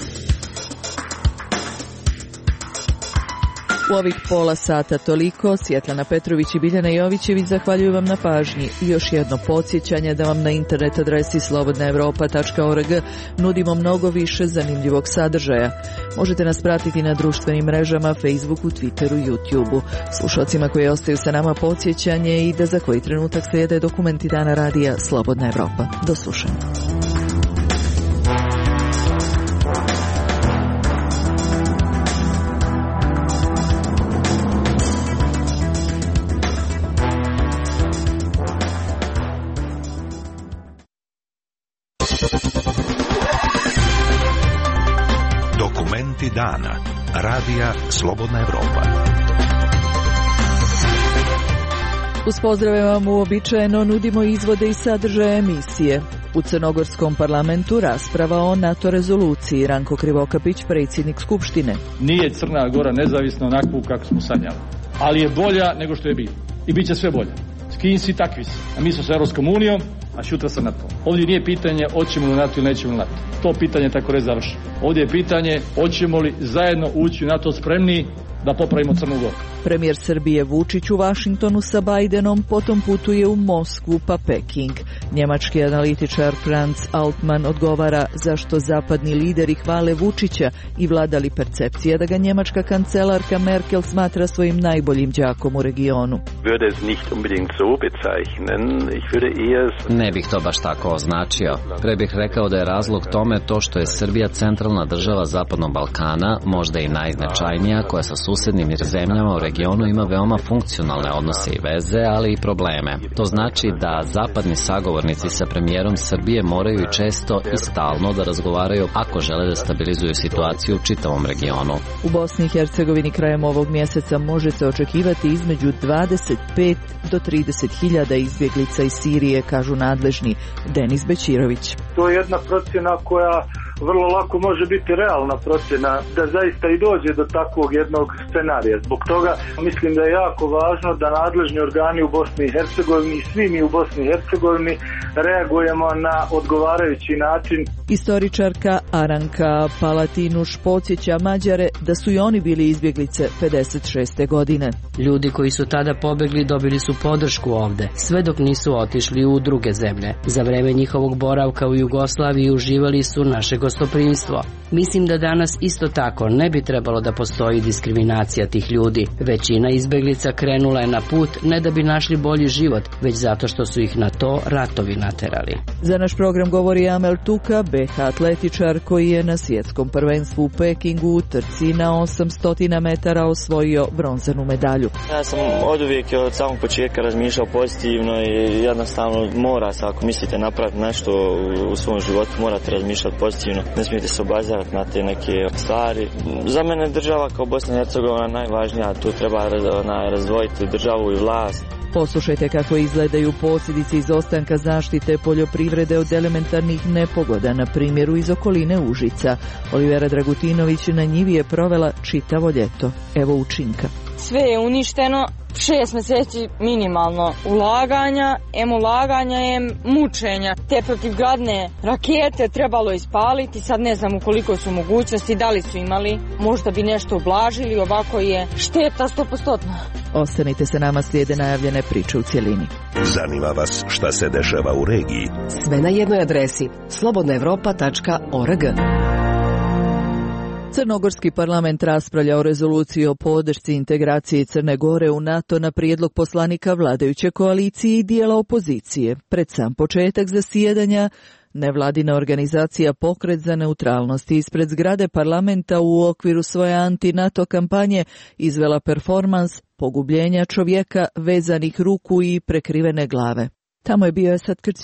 U ovih pola sata toliko. Svjetlana Petrović i Biljana Jovićević zahvaljuju vam na pažnji. I još jedno podsjećanje da vam na internet adresi slobodna evropa tačka org nudimo mnogo više zanimljivog sadržaja. Možete nas pratiti na društvenim mrežama, Facebooku, Twitteru, YouTubeu. Slušalcima koji ostaju sa nama podsjećanje i da za koji trenutak slijede dokumenti dana radija Slobodna Evropa. Do slušanja. Dokumenti dana. Radija Slobodna Evropa. Uz pozdrave vam uobičajeno nudimo izvode i sadržaje emisije. U Crnogorskom parlamentu rasprava o NATO rezoluciji. Ranko Krivokapić, predsjednik Skupštine. Nije Crna Gora nezavisna onakvu kako smo sanjali, ali je bolja nego što je bila. I bit će sve bolja. S kim si, takvi si. A mi smo s Europskom unijom, a šutra sa NATO. Ovdje nije pitanje hoćemo li NATO ili nećemo li NATO. To pitanje tako re završi. Ovdje je pitanje hoćemo li zajedno ući u NATO spremni da popravimo Crnu Goru. Premijer Srbije Vučić u Vašingtonu sa Bajdenom, potom putuje u Moskvu pa Peking. Njemački analitičar Franz Altmann odgovara zašto zapadni lideri hvale Vučića i vlada li percepcija da ga njemačka kancelarka Merkel smatra svojim najboljim đakom u regionu. Ne bih to baš tako označio. Pre bih rekao da je razlog tome to što je Srbija centralna država Zapadnog Balkana, možda i najznačajnija, koja sa susednim zemljama u regionu ima veoma funkcionalne odnose i veze, ali i probleme. To znači da zapadni sagovornici sa premijerom Srbije moraju i često i stalno da razgovaraju ako žele da stabilizuju situaciju u čitavom regionu. U Bosni i Hercegovini krajem ovog mjeseca može se očekivati između dvadeset pet do trideset hiljada izbjeglica iz Sirije, kažu nadležni. Denis Bećirović. To je jedna procjena koja vrlo lako može biti realna procjena da zaista i dođe do takvog jednog scenarija. Zbog toga mislim da je jako važno da nadležni organi u Bosni i Hercegovini i svi mi u Bosni i Hercegovini reagujemo na odgovarajući način. Istoričarka Aranka Palatinuš podsjeća Mađare da su i oni bili izbjeglice pedeset šeste godine. Ljudi koji su tada pobegli dobili su podršku ovde, sve dok nisu otišli u druge zemlje. Za vreme njihovog boravka u Jugoslaviji uživali su naše gostoprimstvo. Mislim da danas isto tako ne bi trebalo da postoji diskriminacija tih ljudi. Većina izbeglica krenula je na put ne da bi našli bolji život, već zato što su ih na to ratovi naterali. Za naš program govori Amel Tuka, be ha atletičar koji je na svjetskom prvenstvu u Pekingu u trci na osamsto metara osvojio bronzanu medalju. Ja sam od uvijek od samog početka razmišljao pozitivno i jednostavno mora se, ako mislite napraviti nešto u svom životu, morate razmišljati pozitivno. Ne smijete se obazirati na te neke stvari. Za mene država kao Bosna i Hercegovina najvažnija, tu treba razdvojiti državu i vlast. Poslušajte kako izgledaju posljedice izostanka zaštite poljoprivrede od elementarnih nepogoda, na primjeru iz okoline Užica. Olivera Dragutinović na njivi je provela čitavo ljeto. Evo učinka. Sve je uništeno, šest mjeseci minimalno ulaganja, em ulaganja, em mučenja. Te protivgradne rakete trebalo ispaliti, sad ne znam u koliko su mogućnosti, da li su imali, možda bi nešto ublažili, ovako je šteta stopostotna. Ostanite se nama, slijede najavljene priče u cjelini. Zanima vas šta se dešava u regiji? Sve na jednoj adresi slobodna evropa tačka org. Crnogorski parlament raspravlja o rezoluciji o podršci integraciji Crne Gore u NATO na prijedlog poslanika vladajuće koalicije i dijela opozicije. Pred sam početak zasjedanja nevladina organizacija Pokret za neutralnost ispred zgrade parlamenta u okviru svoje anti-NATO kampanje izvela performans pogubljenja čovjeka vezanih ruku i prekrivene glave. Tamo je bio Esad Krcić.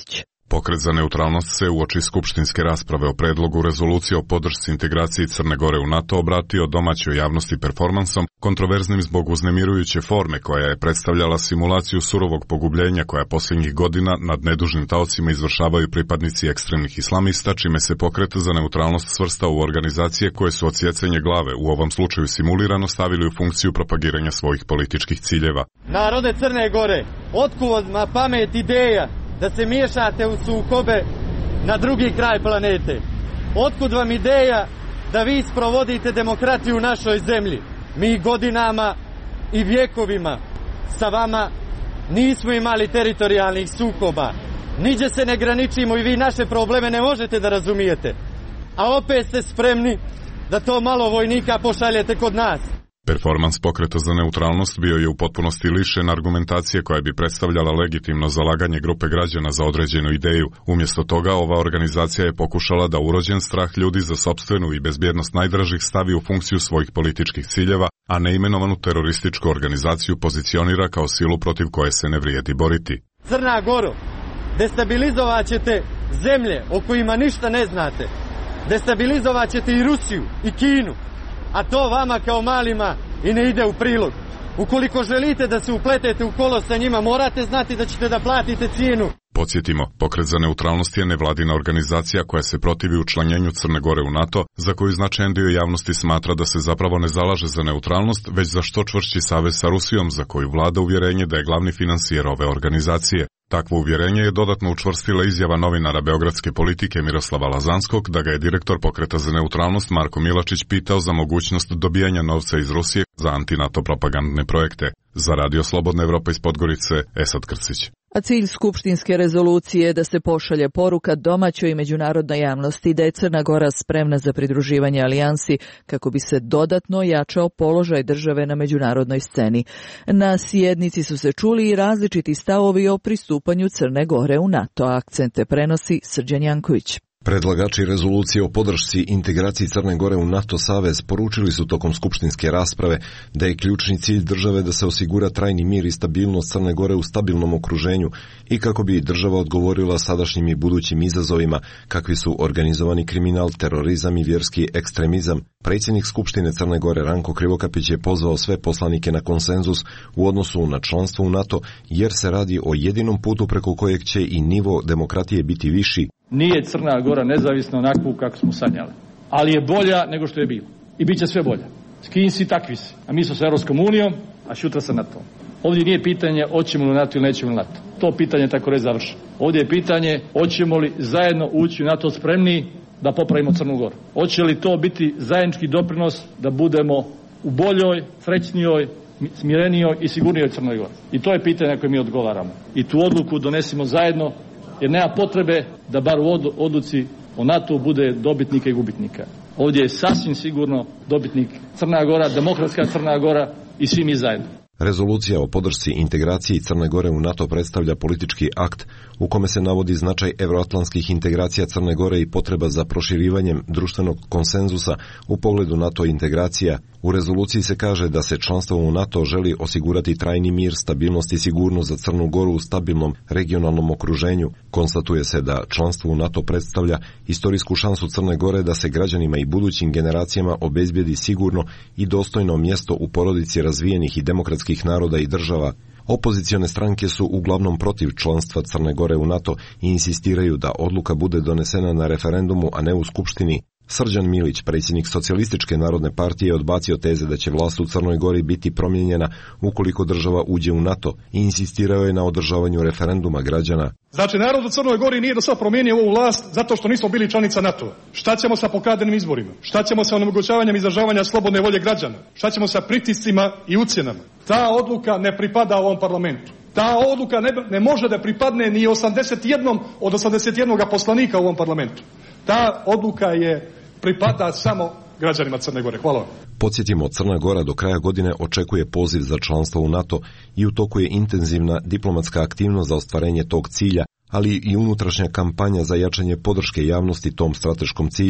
Pokret za neutralnost se uoči skupštinske rasprave o predlogu rezolucije o podršci integraciji Crne Gore u NATO obratio domaćoj javnosti performansom, kontroverznim zbog uznemirujuće forme koja je predstavljala simulaciju surovog pogubljenja koja posljednjih godina nad nedužnim taocima izvršavaju pripadnici ekstremnih islamista, čime se Pokret za neutralnost svrsta u organizacije koje su odsjecanje glave, u ovom slučaju simulirano, stavili u funkciju propagiranja svojih političkih ciljeva. Narode Crne Gore, otkud vam pamet ideja da se miješate u sukobe na drugi kraj planete? Otkud vam ideja da vi sprovodite demokratiju u našoj zemlji? Mi godinama i vjekovima sa vama nismo imali teritorijalnih sukoba. Niđe se ne graničimo i vi naše probleme ne možete da razumijete. A opet ste spremni da to malo vojnika pošaljete kod nas. Performans Pokreta za neutralnost bio je u potpunosti lišen argumentacije koja bi predstavljala legitimno zalaganje grupe građana za određenu ideju. Umjesto toga, ova organizacija je pokušala da urođen strah ljudi za sopstvenu i bezbjednost najdražih stavi u funkciju svojih političkih ciljeva, a neimenovanu terorističku organizaciju pozicionira kao silu protiv koje se ne vrijedi boriti. Crna Goro, destabilizovat ćete zemlje o kojima ništa ne znate. Destabilizovat ćete i Rusiju i Kinu. A to vama kao malima i ne ide u prilog. Ukoliko želite da se upletete u kolo sa njima, morate znati da ćete da platite cijenu. Podsjetimo, Pokret za neutralnost je nevladina organizacija koja se protivi učlanjenju Crne Gore u NATO, za koju značajan dio javnosti smatra da se zapravo ne zalaže za neutralnost, već za što čvršći savez sa Rusijom, za koju vlada uvjerenje da je glavni financijer ove organizacije. Takvo uvjerenje je dodatno učvrstila izjava novinara beogradske politike Miroslava Lazanskog da ga je direktor Pokreta za neutralnost Marko Milačić pitao za mogućnost dobijanja novca iz Rusije za antinato propagandne projekte. Za Radio Slobodna Evropa iz Podgorice, Esad Krsić. A cilj skupštinske rezolucije je da se pošalje poruka domaćoj i međunarodnoj javnosti da je Crna Gora spremna za pridruživanje alijansi kako bi se dodatno jačao položaj države na međunarodnoj sceni. Na sjednici su se čuli i različiti stavovi o pristupanju Crne Gore u NATO. Akcente prenosi Srđan Janković. Predlagači rezolucije o podršci integraciji Crne Gore u NATO savez poručili su tokom skupštinske rasprave da je ključni cilj države da se osigura trajni mir i stabilnost Crne Gore u stabilnom okruženju i kako bi država odgovorila sadašnjim i budućim izazovima kakvi su organizovani kriminal, terorizam i vjerski ekstremizam. Predsjednik Skupštine Crne Gore Ranko Krivokapić je pozvao sve poslanike na konsenzus u odnosu na članstvo u NATO jer se radi o jedinom putu preko kojeg će i nivo demokratije biti viši. Nije Crna Gora nezavisna onakvu kako smo sanjali, ali je bolja nego što je bilo i bit će sve bolja. S kim si, takvi si. A mi smo sa Europskom unijom, a šutra sa NATO. Ovdje nije pitanje hoćemo li NATO ili nećemo li NATO. To pitanje tako reći završi. Ovdje je pitanje hoćemo li zajedno ući u NATO spremni da popravimo Crnu Goru. Hoće li to biti zajednički doprinos da budemo u boljoj, srećnijoj, smirenijoj i sigurnijoj Crnoj Gori. I to je pitanje na koje mi odgovaramo. I tu odluku donesimo zajedno, jer nema potrebe da bar u odluci o NATO bude dobitnika i gubitnika. Ovdje je sasvim sigurno dobitnik Crna Gora, demokratska Crna Gora i svi mi zajedno. Rezolucija o podršci integraciji Crne Gore u NATO predstavlja politički akt u kome se navodi značaj evroatlantskih integracija Crne Gore i potreba za proširivanjem društvenog konsenzusa u pogledu NATO integracija. U rezoluciji se kaže da se članstvo u NATO želi osigurati trajni mir, stabilnost i sigurnost za Crnu Goru u stabilnom regionalnom okruženju. Konstatuje se da članstvo u NATO predstavlja istorijsku šansu Crne Gore da se građanima i budućim generacijama obezbijedi sigurno i dostojno mjesto u porodici razvijenih i demokratskih naroda i država. Opozicione stranke su uglavnom protiv članstva Crne Gore u NATO i insistiraju da odluka bude donesena na referendumu, a ne u Skupštini. Srđan Milić, predsjednik Socijalističke narodne partije, je odbacio teze da će vlast u Crnoj Gori biti promijenjena ukoliko država uđe u NATO i insistirao je na održavanju referenduma građana. Znači, narod u Crnoj Gori nije do sad promijenio ovu vlast zato što nismo bili članica NATO. Šta ćemo sa pokradenim izborima? Šta ćemo sa onemogućavanjem izražavanja slobodne volje građana? Šta ćemo sa pritiscima i ucjenama? Ta odluka ne pripada ovom parlamentu. Ta odluka ne, ne može da pripadne ni osamdeset jednom od osamdeset jednog poslanika u ovom parlamentu. Ta odluka je pripada samo građanima Crne Gore. Hvala vam. Podsjetimo, Crna Gora do kraja godine očekuje poziv za članstvo u NATO i u toku je intenzivna diplomatska aktivnost za ostvarenje tog cilja, ali i unutrašnja kampanja za jačanje podrške javnosti tom strateškom cilju.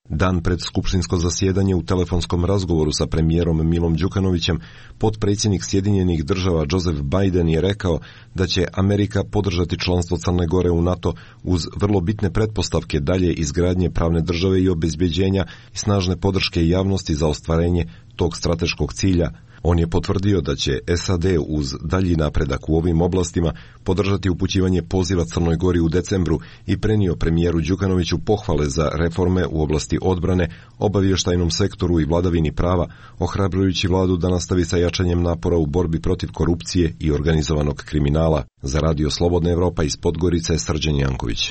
Dan pred skupštinsko zasjedanje u telefonskom razgovoru sa premijerom Milom Đukanovićem, potpredsjednik Sjedinjenih država Joseph Biden je rekao da će Amerika podržati članstvo Crne Gore u NATO uz vrlo bitne pretpostavke dalje izgradnje pravne države i obezbeđenja i snažne podrške javnosti za ostvarenje tog strateškog cilja. On je potvrdio da će S A D uz dalji napredak u ovim oblastima podržati upućivanje poziva Crnoj Gori u decembru i prenio premijeru Đukanoviću pohvale za reforme u oblasti odbrane, obavještajnom sektoru i vladavini prava, ohrabrujući vladu da nastavi sa jačanjem napora u borbi protiv korupcije i organizovanog kriminala. Za Radio Slobodna Evropa iz Podgorice, Srđan Janković.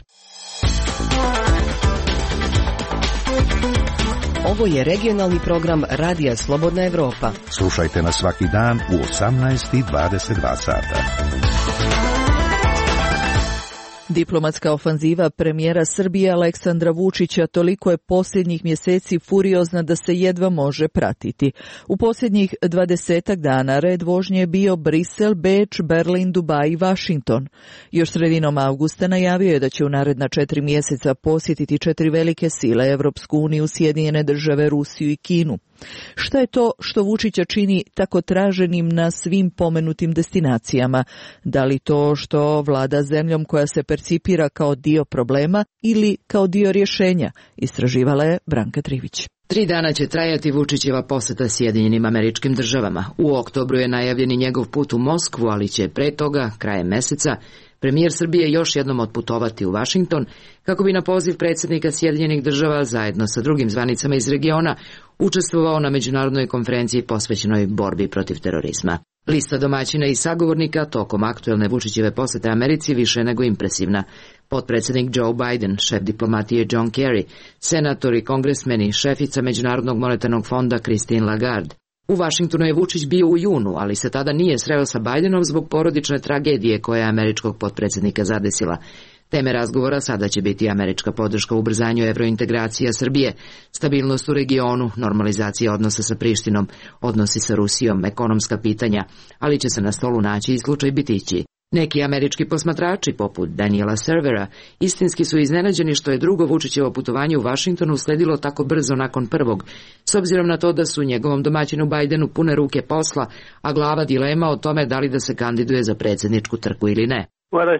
Ovo je regionalni program Radija Slobodna Evropa. Slušajte nas svaki dan u osamnaest i dvadeset dva sata. Diplomatska ofanziva premijera Srbije Aleksandra Vučića toliko je posljednjih mjeseci furiozna da se jedva može pratiti. U posljednjih dvadesetak dana red vožnje je bio Brisel, Beč, Berlin, Dubaj i Vašington. Još sredinom avgusta najavio je da će u naredna četiri mjeseca posjetiti četiri velike sile, Evropsku uniju, Sjedinjene države, Rusiju i Kinu. Šta je to što Vučića čini tako traženim na svim pomenutim destinacijama? Da li to što vlada zemljom koja se percipira kao dio problema ili kao dio rješenja? Istraživala je Branka Trivić. Tri dana će trajati Vučićeva posjeta Sjedinjenim Američkim Državama. U oktobru je najavljen i njegov put u Moskvu, ali će pre toga, krajem meseca, premijer Srbije još jednom otputovati u Vašington kako bi na poziv predsjednika Sjedinjenih Država zajedno sa drugim zvanicama iz regiona učestvovao na međunarodnoj konferenciji posvećenoj borbi protiv terorizma. Lista domaćina i sagovornika tokom aktuelne Vučićeve posjete Americi više nego impresivna. Potpredsjednik Joe Biden, šef diplomatije John Kerry, senatori, kongresmeni, šefica Međunarodnog monetarnog fonda Christine Lagarde. U Vašingtonu je Vučić bio u junu, ali se tada nije sreo sa Bidenom zbog porodične tragedije koja je američkog potpredsjednika zadesila. Teme razgovora sada će biti američka podrška u ubrzanju evrointegracija Srbije, stabilnost u regionu, normalizacija odnosa sa Prištinom, odnosi sa Rusijom, ekonomska pitanja, ali će se na stolu naći i slučaj Bitići. Neki američki posmatrači, poput Daniela Servera, istinski su iznenađeni što je drugo Vučićevo putovanje u Vašingtonu usledilo tako brzo nakon prvog, s obzirom na to da su njegovom domaćinu Bidenu pune ruke posla, a glava dilema o tome da li da se kandiduje za predsjedničku trku ili ne.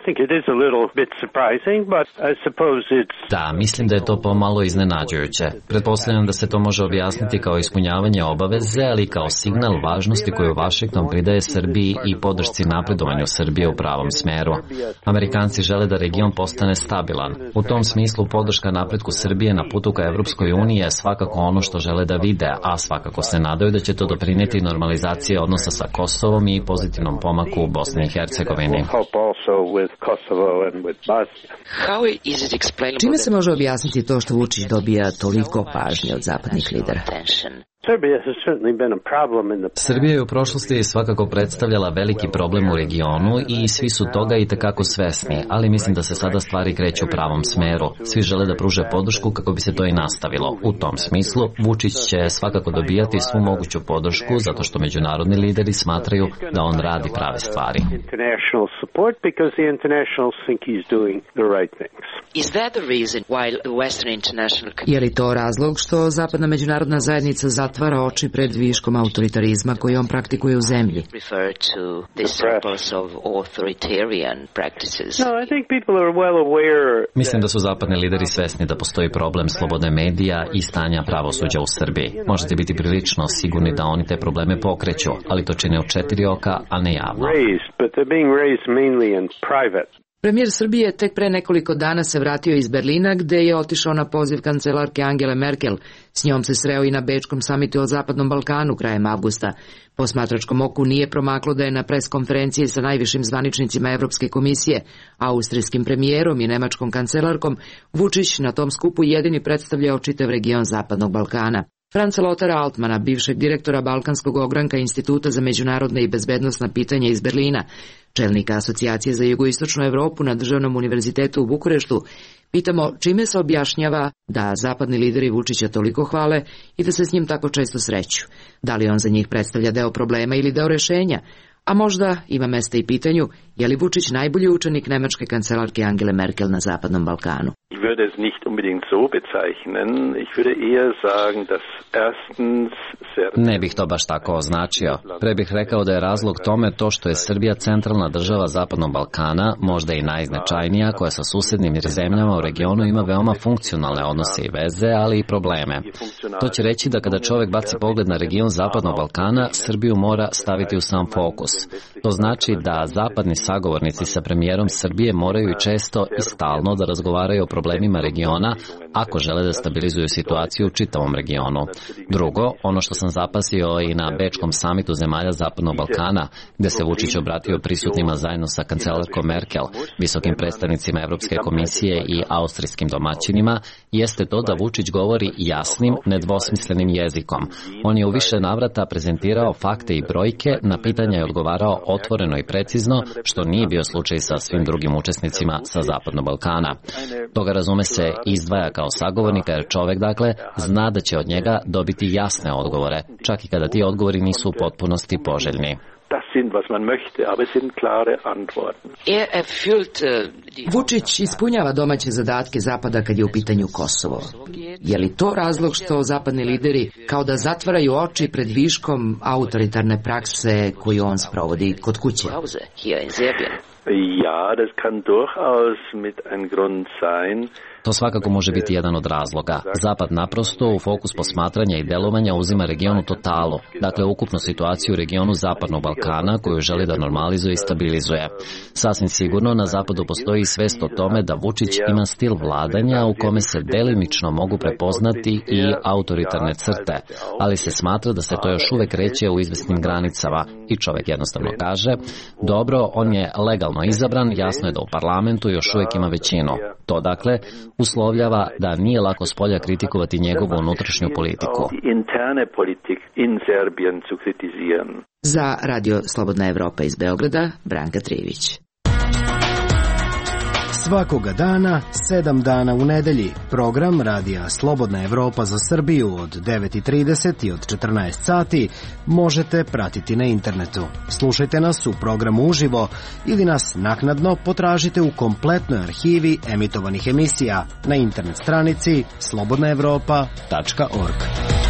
Da, mislim da je to pomalo iznenađujuće. Pretpostavljam da se to može objasniti kao ispunjavanje obaveze, ali kao signal važnosti koju Vašington pridaje Srbiji i podršci napredovanju Srbije u pravom smeru. Amerikanci žele da region postane stabilan. U tom smislu podrška napretku Srbije na putu ka Evropskoj uniji je svakako ono što žele da vide, a svakako se nadaju da će to doprinijeti normalizaciji odnosa sa Kosovom i pozitivnom pomaku u Bosni i Hercegovini. Čime se može objasniti to što Vučić dobija toliko pažnje od zapadnih lidera? Srbija je u prošlosti svakako predstavljala veliki problem u regionu i svi su toga i tekako svesni, ali mislim da se sada stvari kreću u pravom smeru. Svi žele da pruže podršku kako bi se to i nastavilo. U tom smislu, Vučić će svakako dobijati svu moguću podršku zato što međunarodni lideri smatraju da on radi prave stvari. Je li to razlog što zapadna međunarodna zajednica zatvara oči pred viškom autoritarizma koji on praktikuje u zemlji? Mislim da su zapadni lideri svesni da postoji problem slobode medija i stanja pravosuđa u Srbiji. Možete biti prilično sigurni da oni te probleme pokreću, ali to čine u četiri oka, a ne javno. Premijer Srbije tek pre nekoliko dana se vratio iz Berlina gde je otišao na poziv kancelarke Angele Merkel. S njom se sreo i na Bečkom samitu o Zapadnom Balkanu krajem avgusta. Posmatračkom oku nije promaklo da je na pres konferenciji sa najvišim zvaničnicima Evropske komisije, austrijskim premijerom i nemačkom kancelarkom, Vučić na tom skupu jedini predstavljao čitav region Zapadnog Balkana. Franca Lotara Altmana, bivšeg direktora Balkanskog ogranka Instituta za međunarodne i bezbednosna pitanja iz Berlina, čelnika Asocijacije za jugoistočnu Evropu na Državnom univerzitetu u Bukureštu, pitamo čime se objašnjava da zapadni lideri Vučića toliko hvale i da se s njim tako često sreću. Da li on za njih predstavlja deo problema ili deo rešenja? A možda ima mesta i pitanju je li Vučić najbolji učenik nemačke kancelarke Angele Merkel na Zapadnom Balkanu? Ich würde es nicht unbedingt so bezeichnen. Ich würde eher sagen, dass erstens Ne bih to baš tako označio. Pre bih rekao da je razlog tome to što je Srbija centralna država Zapadnog Balkana, možda i najznačajnija, koja sa susednim zemljama u regionu ima veoma funkcionalne odnose i veze, ali i probleme. To će reći da kada čovek baci pogled na region Zapadnog Balkana, Srbiju mora staviti u sam fokus. To znači da zapadni sagovornici sa premijerom Srbije moraju i često i stalno da razgovaraju o problemima regiona ako žele da stabilizuju situaciju u čitavom regionu. Drugo, ono što sam zapasio i na Bečkom samitu zemalja Zapadnog Balkana, gde se Vučić obratio prisutnima zajedno sa kancelarkom Merkel, visokim predstavnicima Evropske komisije i austrijskim domaćinima, jeste to da Vučić govori jasnim, nedvosmislenim jezikom. On je u više navrata prezentirao fakte i brojke, na pitanja je odgovarao otvoreno i precizno, što nije bio slučaj sa svim drugim učesnicima sa Zapadnog Balkana. Toga razume se izdvaja kao sagovornika, jer čovek, dakle, zna da će od njega dobiti jasne odgovore, čak i kada ti odgovori nisu u potpunosti poželjni. Das sind, was man möchte, aber es sind klare Antworten. Vučić ispunjava domaće zadatke Zapada kad je u pitanju Kosovo. Je li to razlog što zapadni lideri kao da zatvaraju oči pred viškom autoritarne prakse koju on sprovodi kod kuće? Ja, das kann durchaus mit ein Grund sein. To svakako može biti jedan od razloga. Zapad naprosto u fokus posmatranja i delovanja uzima region u totalu, dakle ukupnu situaciju u regionu Zapadnog Balkana koju želi da normalizuje i stabilizuje. Sasvim sigurno na Zapadu postoji svest o tome da Vučić ima stil vladanja u kome se delimično mogu prepoznati i autoritarne crte, ali se smatra da se to još uvek kreće u izvesnim granicama i čovek jednostavno kaže, dobro, on je legalno izabran, jasno je da u parlamentu još uvek ima većinu. To dakle uslovljava da nije lako s polja kritikovati njegovu unutrašnju politiku. Za Radio Slobodna Evropa iz Beograda, Branka Trivić. Svakoga dana, sedam dana u nedelji, program Radija Slobodna Evropa za Srbiju od devet i trideset i od četrnaest sati možete pratiti na internetu. Slušajte nas u programu uživo ili nas naknadno potražite u kompletnoj arhivi emitovanih emisija na internet stranici slobodna evropa tačka org.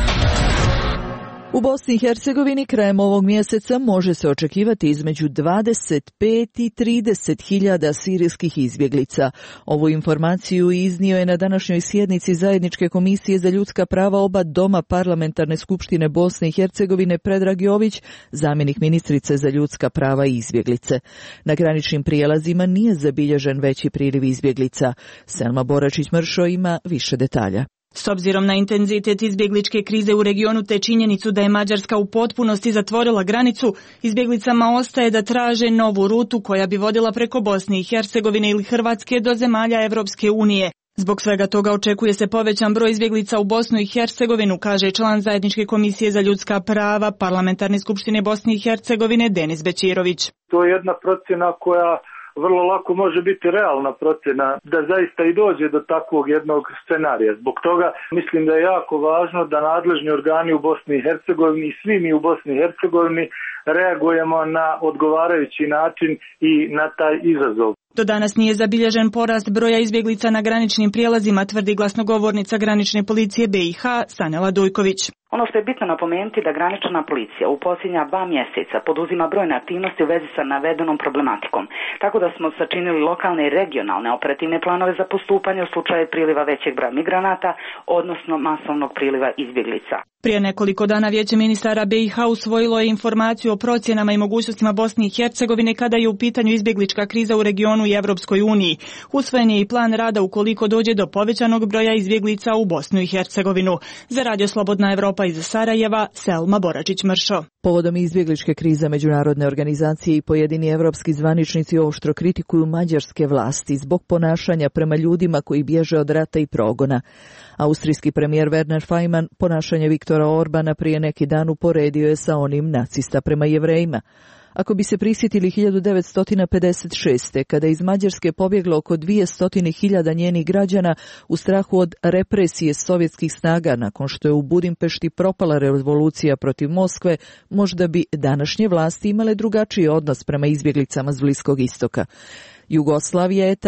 U Bosni i Hercegovini krajem ovog mjeseca može se očekivati između dvadeset pet i trideset hiljada sirijskih izbjeglica. Ovu informaciju iznio je na današnjoj sjednici Zajedničke komisije za ljudska prava oba doma Parlamentarne skupštine Bosne i Hercegovine Predrag Jović, zamjenik ministrice za ljudska prava i izbjeglice. Na graničnim prijelazima nije zabilježen veći priliv izbjeglica. Selma Boračić-Mršo ima više detalja. S obzirom na intenzitet izbjegličke krize u regionu te činjenicu da je Mađarska u potpunosti zatvorila granicu, izbjeglicama ostaje da traže novu rutu koja bi vodila preko Bosne i Hercegovine ili Hrvatske do zemalja Evropske unije. Zbog svega toga očekuje se povećan broj izbjeglica u Bosnu i Hercegovinu, kaže član Zajedničke komisije za ljudska prava Parlamentarne skupštine Bosne i Hercegovine Denis Bećirović. To je jedna procjena koja vrlo lako može biti realna procjena da zaista i dođe do takvog jednog scenarija. Zbog toga mislim da je jako važno da nadležni organi u Bosni i Hercegovini i svi mi u Bosni i Hercegovini reagujemo na odgovarajući način i na taj izazov. Do danas nije zabilježen porast broja izbjeglica na graničnim prijelazima, tvrdi glasnogovornica granične policije B i H Sanela Dujković. Ono što je bitno napomenuti da granična policija u posljednja dva mjeseca poduzima brojne aktivnosti u vezi sa navedenom problematikom, tako da smo sačinili lokalne i regionalne operativne planove za postupanje u slučaju priliva većeg broja migranata, odnosno masovnog priliva izbjeglica. Prije nekoliko dana Vijeće ministara B i H usvojilo je informaciju o procjenama i mogućnostima Bosne i Hercegovine kada je u pitanju izbjeglička kriza u regionu i Evropskoj uniji. Usvojen je i plan rada ukoliko dođe do povećanog broja izbjeglica u Bosnu i Hercegovinu. Za Radio Slobodna Evropa iz Sarajeva, Selma Boračić-Mršo. Povodom izbjegličke krize međunarodne organizacije i pojedini evropski zvaničnici oštro kritikuju mađarske vlasti zbog ponašanja prema ljudima koji bježe od rata i progona. Austrijski premijer Werner Faymann ponašanje Viktora Orbana prije neki dan uporedio je sa onim nacista prema Jevrejima. Ako bi se prisjetili hiljadu devetsto pedeset šeste. kada iz Mađarske pobjeglo oko dvjesto hiljada njenih građana u strahu od represije sovjetskih snaga nakon što je u Budimpešti propala revolucija protiv Moskve, možda bi današnje vlasti imale drugačiji odnos prema izbjeglicama s Bliskog istoka. Jugoslavija je tada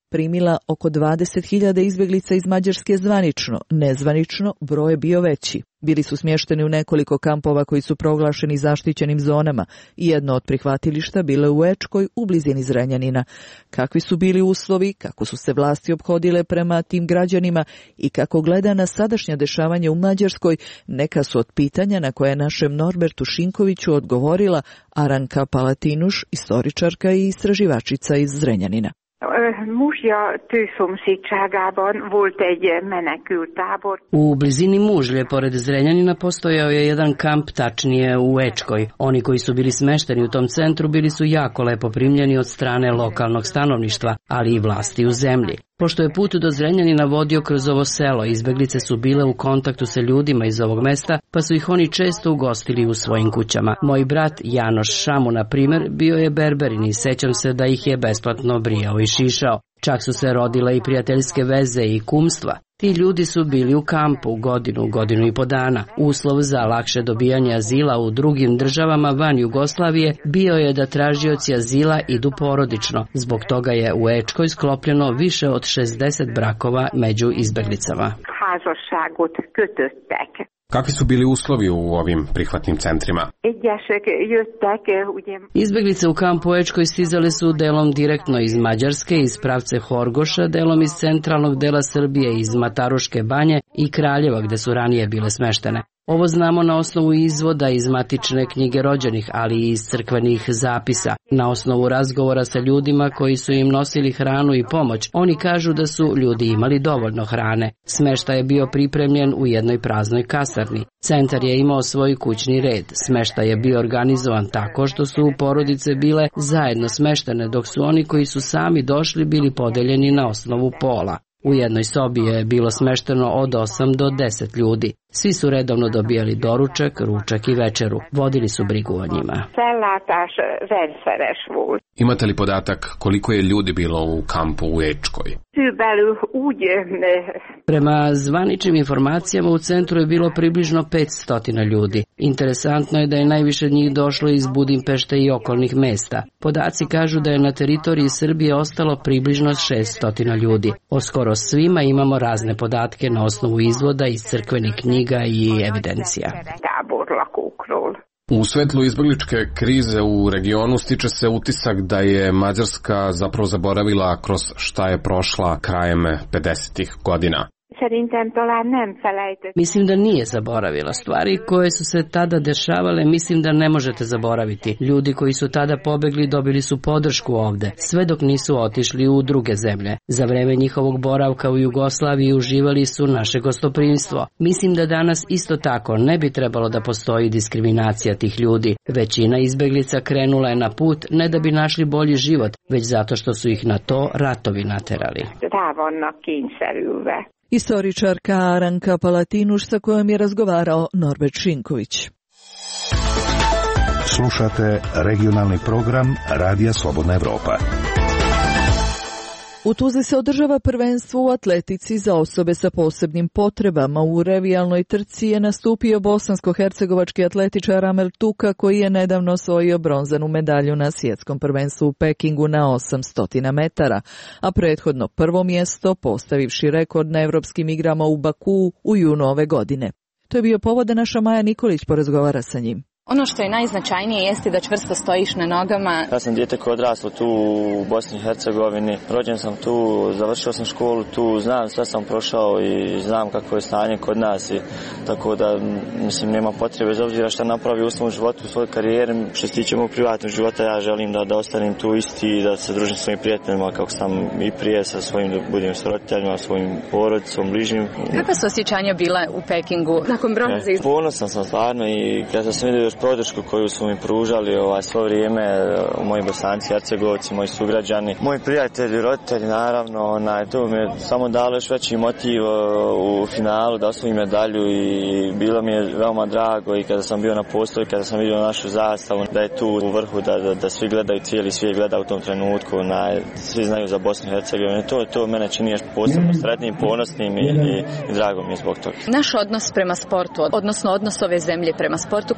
primila oko dvadeset hiljada izbjeglica iz Mađarske zvanično, nezvanično broj je bio veći. Bili su smješteni u nekoliko kampova koji su proglašeni zaštićenim zonama i jedno od prihvatilišta bilo je u Ečkoj u blizini Zrenjanina. Kakvi su bili uslovi, kako su se vlasti ophodile prema tim građanima i kako gleda na sadašnja dešavanja u Mađarskoj, neka su od pitanja na koje našem Norbertu Šinkoviću odgovorila Aranka Palatinuš, istoričarka i istraživačica iz Zrenjanina. Muzsja tőszomszédságában volt egy menekült tábor. U blizini Mužlje, pored Zrenjanina, postojao je jedan kamp, tačnije u Ečkoj. Oni koji su bili smešteni u tom centru bili su jako lepo primljeni od strane lokalnog stanovništva, ali i vlasti u zemlji. Pošto je put do Zrenjanina vodio kroz ovo selo, izbeglice su bile u kontaktu sa ljudima iz ovog mesta, pa su ih oni često ugostili u svojim kućama. Moj brat Janoš Šamu, na primjer, bio je berberin i sećam se da ih je besplatno brijao i šišao. Čak su se rodile i prijateljske veze i kumstva. Ti ljudi su bili u kampu godinu, godinu i po dana. Uslov za lakše dobijanje azila u drugim državama van Jugoslavije bio je da tražioci azila idu porodično. Zbog toga je u Ečkoj sklopljeno više od šezdeset brakova među izbeglicama. Kakvi su bili uslovi u ovim prihvatnim centrima? Izbeglice u kampu u Ečkoj stizale su delom direktno iz Mađarske, iz pravce Horgoša, delom iz centralnog dela Srbije, iz Mataruške banje i Kraljeva, gde su ranije bile smeštene. Ovo znamo na osnovu izvoda iz matične knjige rođenih, ali i iz crkvenih zapisa. Na osnovu razgovora sa ljudima koji su im nosili hranu i pomoć, oni kažu da su ljudi imali dovoljno hrane. Smeštaj je bio pripremljen u jednoj praznoj kasarni. Centar je imao svoj kućni red. Smeštaj je bio organizovan tako što su porodice bile zajedno smeštene, dok su oni koji su sami došli bili podeljeni na osnovu pola. U jednoj sobi je bilo smešteno od osam do deset ljudi. Svi su redovno dobijali doručak, ručak i večeru. Vodili su brigu o njima. Imate li podatak koliko je ljudi bilo u kampu u Ečkoj? Prema zvaničnim informacijama u centru je bilo približno petsto ljudi. Interesantno je da je najviše njih došlo iz Budimpešte i okolnih mesta. Podaci kažu da je na teritoriji Srbije ostalo približno šesto ljudi. O skoro svima imamo razne podatke na osnovu izvoda iz crkvenih knjiga i evidencija. U svetlu izbegličke krize u regionu stiče se utisak da je Mađarska zapravo zaboravila kroz šta je prošla krajem pedesetih godina. Mislim da nije zaboravila. Stvari koje su se tada dešavale mislim da ne možete zaboraviti. Ljudi koji su tada pobegli dobili su podršku ovde, sve dok nisu otišli u druge zemlje. Za vreme njihovog boravka u Jugoslaviji uživali su naše gostoprimstvo. Mislim da danas isto tako ne bi trebalo da postoji diskriminacija tih ljudi. Većina izbeglica krenula je na put ne da bi našli bolji život, već zato što su ih na to ratovi naterali. Istoričarka Aranka Palatinuš, sa kojom je razgovarao Norbert Šinković. Slušate regionalni program Radija Slobodna Evropa. U Tuzli se održava prvenstvo u atletici za osobe sa posebnim potrebama. U revijalnoj trci je nastupio bosansko-hercegovački atletičar Amel Tuka, koji je nedavno osvojio bronzanu medalju na svjetskom prvenstvu u Pekingu na osamsto metara, a prethodno prvo mjesto postavivši rekord na evropskim igrama u Bakuu u junu ove godine. To je bio povod da naša Maja Nikolić porazgovara sa njim. Ono što je najznačajnije jeste da čvrsto stojiš na nogama. Ja sam dijete koje odraslo tu u Bosni i Hercegovini. Rođen sam tu, završio sam školu tu, znam sve sam prošao i znam kako je stanje kod nas. I, tako da, mislim, nema potrebe, bez obzira šta napravi u svom životu, u svojoj karijeri. Što se tiče mog privatnog života, ja želim da, da ostanem tu isti i da se družim s svojim prijateljima kako sam i prije sa svojim, da budem s roditeljima, svojim porodicom, bližnjim. Kakva su osjećanja bila u Pekingu nakon bronze? Ja, ponosan sam stvarno i kada sam vidio podršku koju su mi pružali ovaj, svo vrijeme, moji Bosanci, Hercegovci, moji sugrađani, moji prijatelji, roditelji, naravno, onaj, to mi je samo dalo još veći motiv u finalu da osvojim medalju i bilo mi je veoma drago i kada sam bio na postoji, kada sam vidio našu zastavu, da je tu u vrhu, da, da, da svi gledaju, cijeli svijet gleda u tom trenutku, onaj, svi znaju za Bosnu i Hercegovinu, to, to mene čini još posebno sretnim, ponosnim i, i, i drago mi je zbog toga. Naš odnos prema sportu, odnosno odnos ove zemlje prema sportu, kako bi ti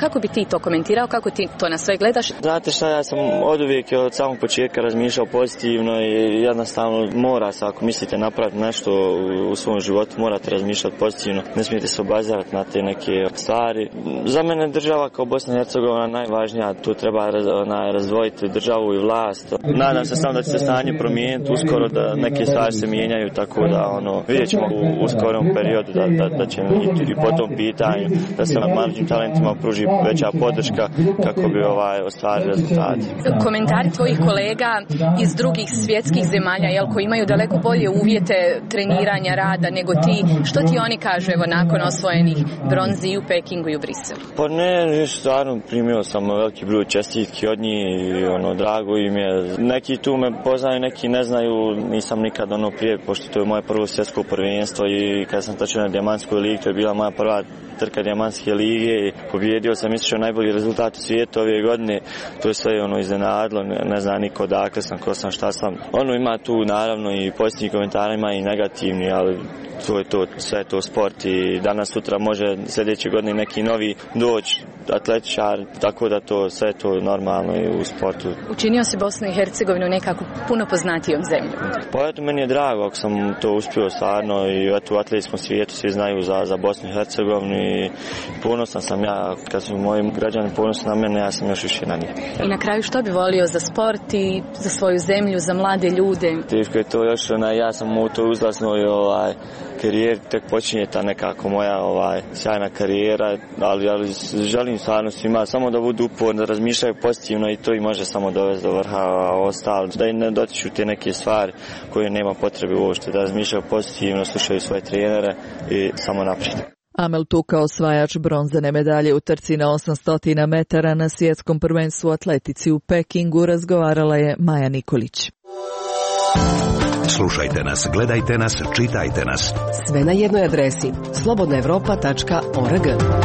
to komentirao, kako ti to na sve gledaš? Znate šta, ja sam od uvijek od samog početka razmišljao pozitivno i jednostavno mora se, ako mislite napraviti nešto u svom životu, morate razmišljati pozitivno, ne smijete se obazirati na te neke stvari. Za mene država kao Bosna i Hercegovina najvažnija, tu treba raz, ona, razdvojiti državu i vlast. Nadam se samo da će se stanje promijeniti uskoro, da neke stvari se mijenjaju, tako da ono, vidjet ćemo u, u skorom periodu da, da, da će i, i po tom pitanju da se mlađim talentima pruži veća podrška kako bi ovaj ostvarili rezultati. Komentari tvojih kolega iz drugih svjetskih zemalja, jel, koji imaju daleko bolje uvjete treniranja, rada nego ti, što ti oni kažu evo nakon osvojenih bronzi i u Pekingu i u Briselu? Pa ne, stvarno primio sam veliki broj čestitki od njih i ono, drago im je. Neki tu me poznaju, neki ne znaju, nisam nikad ono prije, pošto to je moje prvo svjetsko prvenstvo i kad sam točio na Dijamantskoj ligi, to je bila moja prva trka Dijamantske lige i pobjedio sam, mislim, najbolji rezultat u svijetu ove godine. To je sve ono iznenadilo, ne, ne zna niko odakle sam, ko sam, šta sam. Ono ima tu naravno i pozitivni komentari, ima i negativni, ali to je to, sve to sport i danas sutra može sljedeće godine neki novi doći atletičar, tako da to sve to normalno i u sportu. Učinio si Bosnu i Hercegovinu nekako puno poznatijom zemljom. Pa eto, meni je drago ako sam to uspio stvarno i eto, u atletskom svijetu svi znaju za, za Bosnu i Hercegovinu i ponosan sam ja, kad su moji građani ponosni na mene, ja sam još više na njih. I na kraju što bi volio za sport i za svoju zemlju, za mlade ljude? Teško je to još, onaj, ja sam u toj uzlasnoj ovaj, karijeri, tek počinje ta nekako moja ovaj, sjajna karijera, ali, ali želim stvarno svima samo da budu uporni, da razmišljaju pozitivno i to i može samo dovesti do vrha, a ostalo da i ne dotiču te neke stvari koje nema potrebe uopšte, da razmišljaju pozitivno, slušaju svoje trenere i samo naprijed. Amel Tuka, osvajač bronzane medalje u trci na osamsto metara na svjetskom prvenstvu u atletici u Pekingu, razgovarala je Maja Nikolić. Slušajte nas, gledajte nas, čitajte nas. Sve na jednoj adresi slobodna evropa tačka org.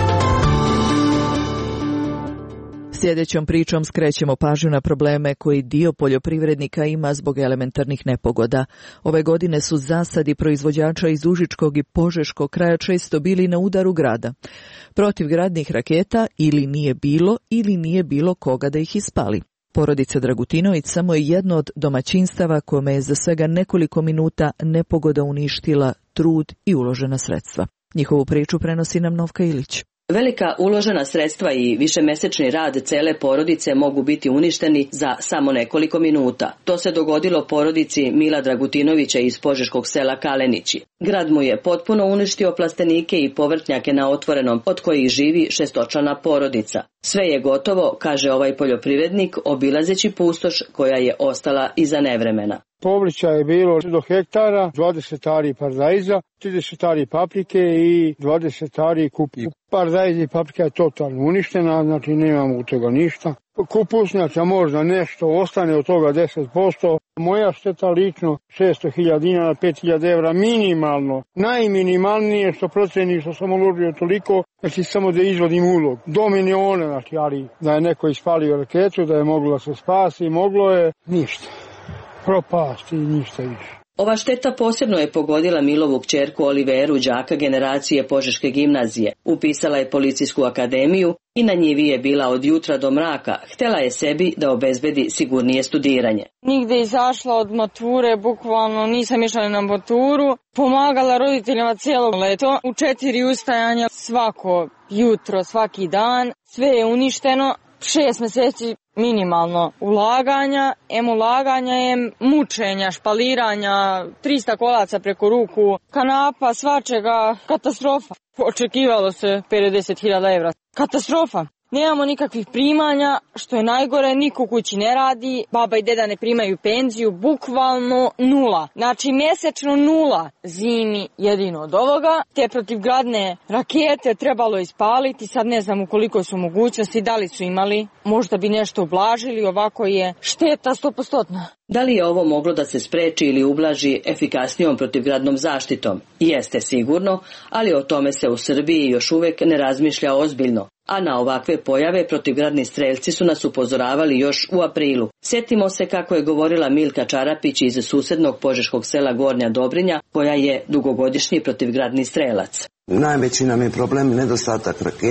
Sljedećom pričom skrećemo pažnju na probleme koji dio poljoprivrednika ima zbog elementarnih nepogoda. Ove godine su zasadi proizvođača iz Užičkog i Požeškog kraja često bili na udaru grada. Protivgradnih raketa ili nije bilo ili nije bilo koga da ih ispali. Porodica Dragutinović samo je jedno od domaćinstava kome je za svega nekoliko minuta nepogoda uništila trud i uložena sredstva. Njihovu priču prenosi nam Novka Ilić. Velika uložena sredstva i višemesečni rad cele porodice mogu biti uništeni za samo nekoliko minuta. To se dogodilo porodici Mila Dragutinovića iz požeškog sela Kalenići. Grad mu je potpuno uništio plastenike i povrtnjake na otvorenom, od kojih živi šestočlana porodica. Sve je gotovo, kaže ovaj poljoprivrednik, obilazeći pustoš koja je ostala iza nevremena. Povrća je bilo do hektara, dvadeset ari paradajza, trideset ari paprike i dvadeset ari kupusa. Paradajz i paprika je totalno uništena, znači nemamo od toga ništa. Kupusnjaca možda nešto, ostane od toga deset posto. Moja šteta lično šesto hiljada dinara, pet hiljada evra minimalno. Najminimalnije što proceni što sam uložio toliko, znači samo da izvodim ulog. Do miliona, znači, ali da je neko ispalio raketu, da je moglo da se spasi, moglo je ništa. Propasti i ništa više. Ova šteta posebno je pogodila Milovu kćerku Oliveru, đaka generacije Požeške gimnazije. Upisala je policijsku akademiju i na njivi je bila od jutra do mraka. Htela je sebi da obezbedi sigurnije studiranje. Nigde izašla od mature, bukvalno nisam išla na maturu. Pomagala roditeljima cijelo leto. U četiri ustajanja svako jutro, svaki dan. Sve je uništeno. Šest mjeseci minimalno ulaganja, em ulaganja, em mučenja, špaliranja, trista kolaca preko ruku, kanapa, svačega, katastrofa. Očekivalo se pedeset hiljada evra. Katastrofa. Nemamo nikakvih primanja, što je najgore, niko kući ne radi, baba i deda ne primaju penziju, bukvalno nula. Znači mjesečno nula, zimi jedino od ovoga. Te protivgradne rakete trebalo ispaliti, sad ne znam u koliko su mogućnosti, da li su imali, možda bi nešto ublažili, ovako je šteta stopostotna. Da li je ovo moglo da se spreči ili ublaži efikasnijom protivgradnom zaštitom? Jeste sigurno, ali o tome se u Srbiji još uvek ne razmišlja ozbiljno. A na ovakve pojave protivgradni strelci su nas upozoravali još u aprilu. Sjetimo se kako je govorila Milka Čarapić iz susednog požeškog sela Gornja Dobrinja, koja je dugogodišnji protivgradni strelac. Najveći nam je problem nedostatak raketa.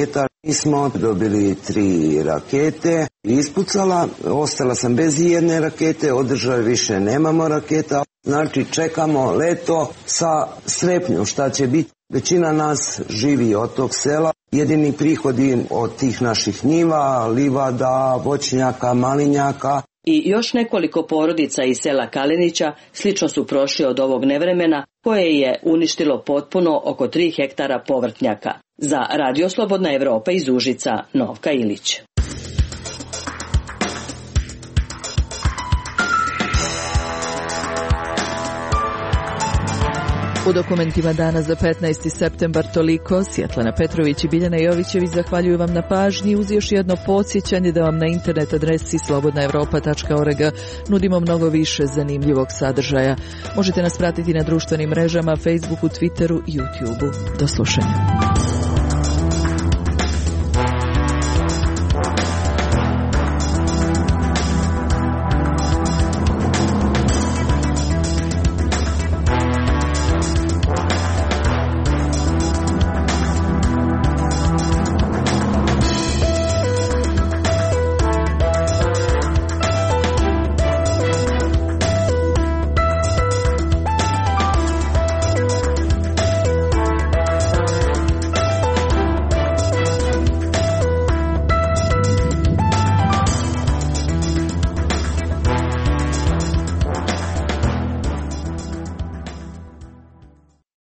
Mi smo dobili tri rakete, ispucala, ostala sam bez jedne rakete, od države više nemamo raketa, znači čekamo leto sa strepnjom šta će biti. Većina nas živi od tog sela, jedini prihodi od tih naših njiva, livada, voćnjaka, malinjaka. I još nekoliko porodica iz sela Kalenića slično su prošli od ovog nevremena koje je uništilo potpuno oko tri hektara povrtnjaka. Za Radio Slobodna Evropa iz Užica, Novka Ilić. U dokumentima dana za petnaesti septembar toliko. Svjetlana Petrović i Biljana Jovićević zahvaljuju vam na pažnji uz još jedno podsjećanje da vam na internet adresi slobodna evropa tačka org nudimo mnogo više zanimljivog sadržaja. Možete nas pratiti na društvenim mrežama, Facebooku, Twitteru i YouTubeu. Do slušanja.